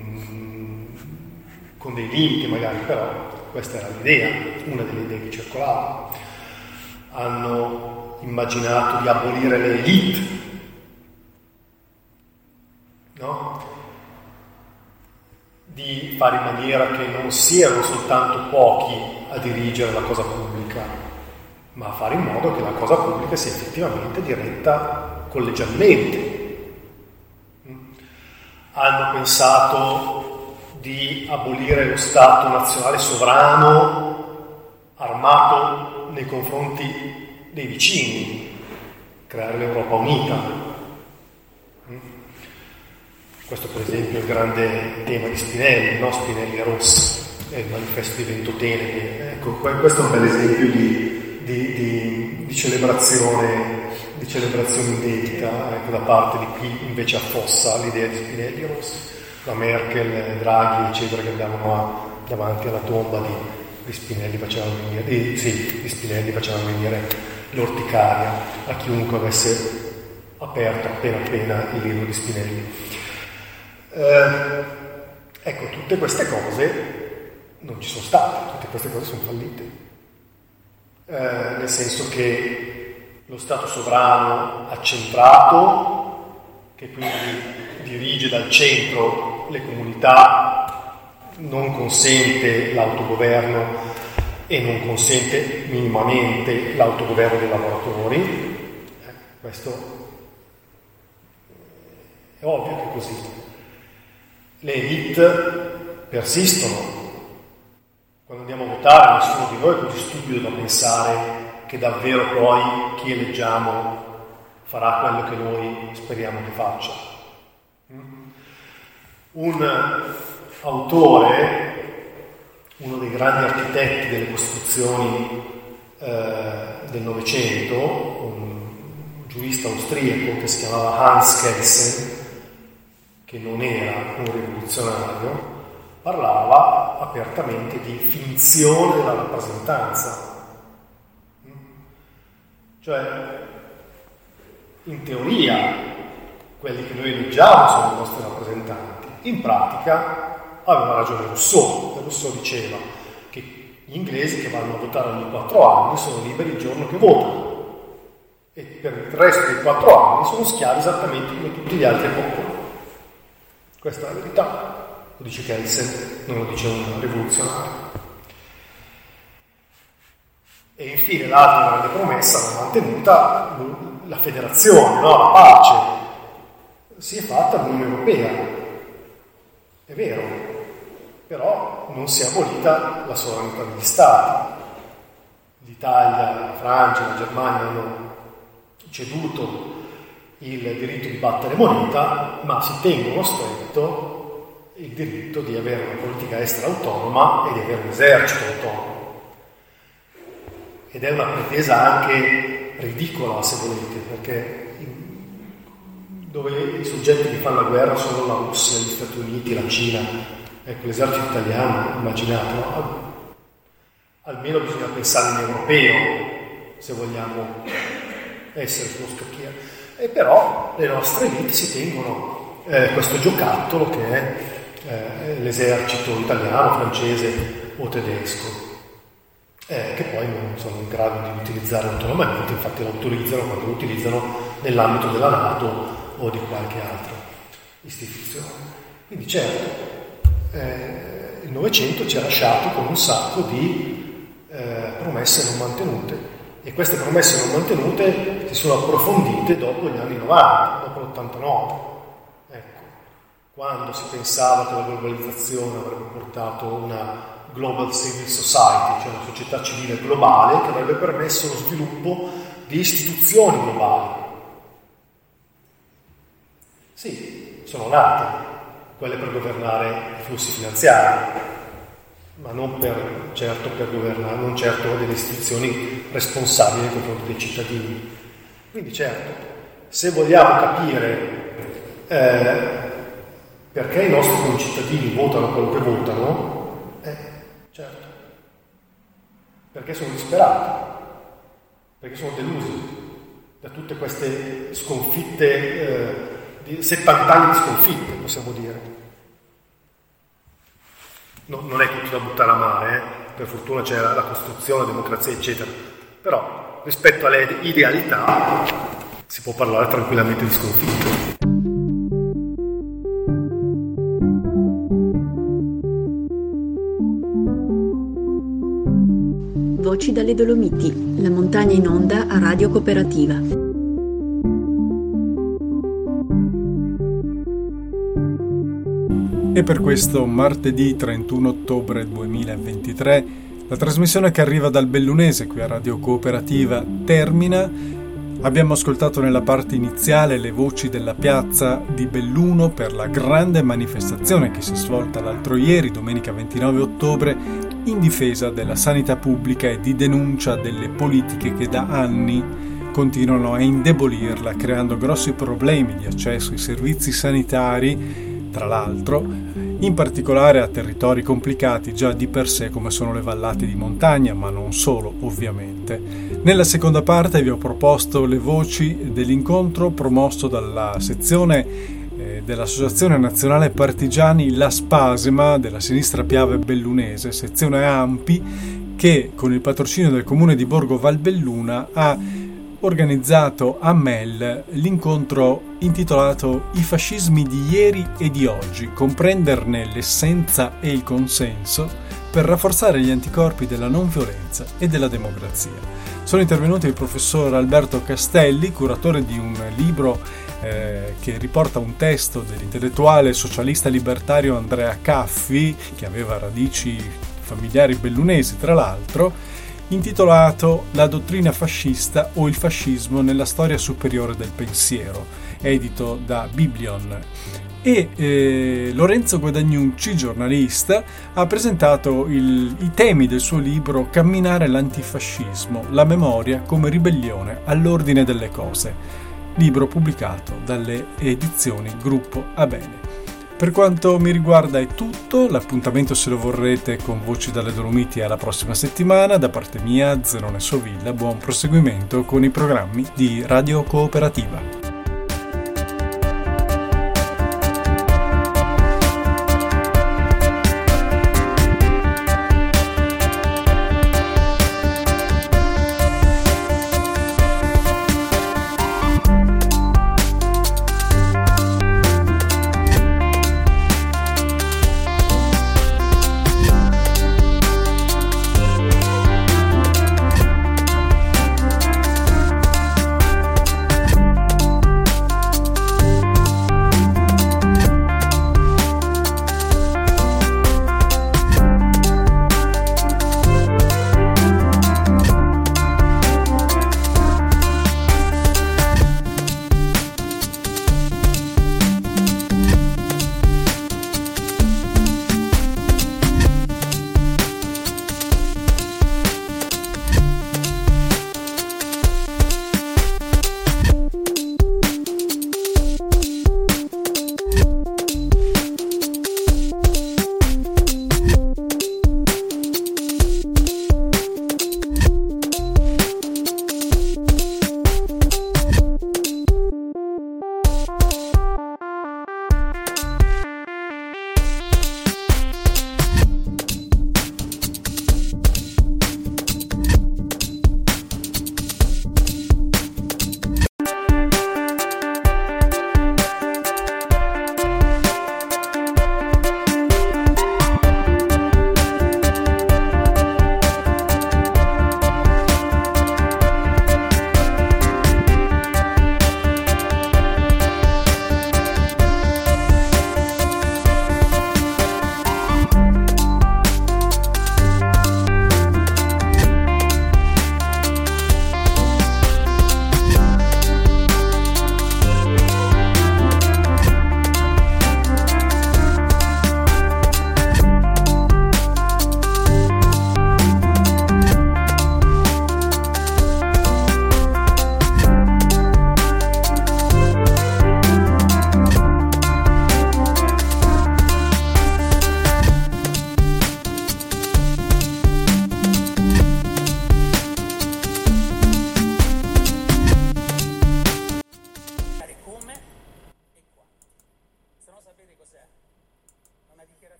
con dei limiti magari, però questa era l'idea, una delle idee che circolava. Hanno immaginato di abolire le elite, no? Di fare in maniera che non siano soltanto pochi a dirigere la cosa pubblica, ma a fare in modo che la cosa pubblica sia effettivamente diretta collegialmente. Hanno pensato di abolire lo Stato nazionale sovrano armato nei confronti dei vicini, creare l'Europa unita. Questo per esempio è il grande tema di Spinelli, no? Spinelli e Rossi, è il manifesto di Ventotene. Ecco, questo è un bel esempio di, di, di, di celebrazione di celebrazione indebita, ecco, da parte di chi invece affossa l'idea di Spinelli e Rossi. La Merkel, Draghi, eccetera, che andavano davanti alla tomba di, di Spinelli facevano venire, di, sì, di Spinelli facevano venire l'orticaria a chiunque avesse aperto appena appena il libro di Spinelli. Eh, ecco, tutte queste cose non ci sono state, tutte queste cose sono fallite, eh, nel senso che lo Stato sovrano accentrato, che quindi dirige dal centro le comunità, non consente l'autogoverno e non consente minimamente l'autogoverno dei lavoratori. Eh, questo è ovvio che è così. Le elite persistono. Quando andiamo a votare, nessuno di noi è così stupido da pensare che davvero poi chi eleggiamo farà quello che noi speriamo che faccia. Un autore, uno dei grandi architetti delle costituzioni eh, del Novecento, un giurista austriaco che si chiamava Hans Kelsen, che non era un rivoluzionario, parlava apertamente di finzione della rappresentanza. Cioè, in teoria, quelli che noi eleggiamo sono i nostri rappresentanti. In pratica, aveva ragione Rousseau. Rousseau diceva che gli inglesi che vanno a votare ogni quattro anni sono liberi il giorno che votano. E per il resto dei quattro anni sono schiavi esattamente come tutti gli altri popoli. Questa è la verità. Lo dice Kelsen, non lo dice un rivoluzionario. E infine l'altra grande promessa l'ha mantenuta la federazione, no? La pace. Si è fatta l'Unione Europea, è vero, però non si è abolita la sovranità degli Stati. L'Italia, la Francia, la Germania hanno ceduto il diritto di battere moneta, ma si tengono stretto il diritto di avere una politica estera autonoma e di avere un esercito autonomo. Ed è una pretesa anche ridicola, se volete, perché dove i soggetti che fanno la guerra sono la Russia, gli Stati Uniti, la Cina, ecco, l'esercito italiano, immaginate, no? Almeno bisogna pensare in europeo, se vogliamo essere sullo scacchiere. E però le nostre elite si tengono eh, questo giocattolo che è eh, l'esercito italiano, francese o tedesco. Eh, che poi non sono in grado di utilizzare autonomamente, infatti lo autorizzano quando lo utilizzano nell'ambito della NATO o di qualche altra istituzione. Quindi certo, eh, il Novecento ci ha lasciato con un sacco di eh, promesse non mantenute, e queste promesse non mantenute si sono approfondite dopo gli anni novanta, dopo l'ottantanove. Ecco, quando si pensava che la globalizzazione avrebbe portato una Global Civil Society, cioè una società civile globale che avrebbe permesso lo sviluppo di istituzioni globali. Sì, sono nate quelle per governare i flussi finanziari, ma non per, certo per governare, non certo delle istituzioni responsabili nei confronti dei cittadini. Quindi certo, se vogliamo capire eh, perché i nostri concittadini votano quello che votano, eh, certo, perché sono disperati, perché sono delusi da tutte queste sconfitte, eh, di settanta anni di sconfitte, possiamo dire. No, non è tutto da buttare a mare, eh? Per fortuna c'è la, la Costituzione, la democrazia, eccetera, però rispetto alle idealità si può parlare tranquillamente di sconfitte. Voci dalle Dolomiti, la montagna in onda a Radio Cooperativa. E per questo martedì trentuno ottobre duemilaventitré la trasmissione che arriva dal Bellunese qui a Radio Cooperativa termina. Abbiamo ascoltato nella parte iniziale le voci della piazza di Belluno per la grande manifestazione che si è svolta l'altro ieri, domenica ventinove ottobre, in difesa della sanità pubblica e di denuncia delle politiche che da anni continuano a indebolirla, creando grossi problemi di accesso ai servizi sanitari, tra l'altro, in particolare a territori complicati già di per sé come sono le vallate di montagna, ma non solo, ovviamente. Nella seconda parte vi ho proposto le voci dell'incontro promosso dalla sezione eh, dell'Associazione Nazionale Partigiani La Spasima della Sinistra Piave Bellunese, sezione A M P I, che con il patrocinio del comune di Borgo Valbelluna ha organizzato a Mel l'incontro intitolato I fascismi di ieri e di oggi, comprenderne l'essenza e il consenso per rafforzare gli anticorpi della non violenza e della democrazia. Sono intervenuti il professor Alberto Castelli, curatore di un libro eh, che riporta un testo dell'intellettuale socialista libertario Andrea Caffi, che aveva radici familiari bellunesi tra l'altro, intitolato La dottrina fascista o il fascismo nella storia superiore del pensiero, edito da Biblion. E eh, Lorenzo Guadagnucci, giornalista, ha presentato il, i temi del suo libro Camminare l'antifascismo, la memoria come ribellione all'ordine delle cose, libro pubblicato dalle edizioni Gruppo Abene. Per quanto mi riguarda è tutto, l'appuntamento, se lo vorrete, con Voci dalle Dolomiti è la prossima settimana. Da parte mia, Zenone Sovilla, buon proseguimento con i programmi di Radio Cooperativa.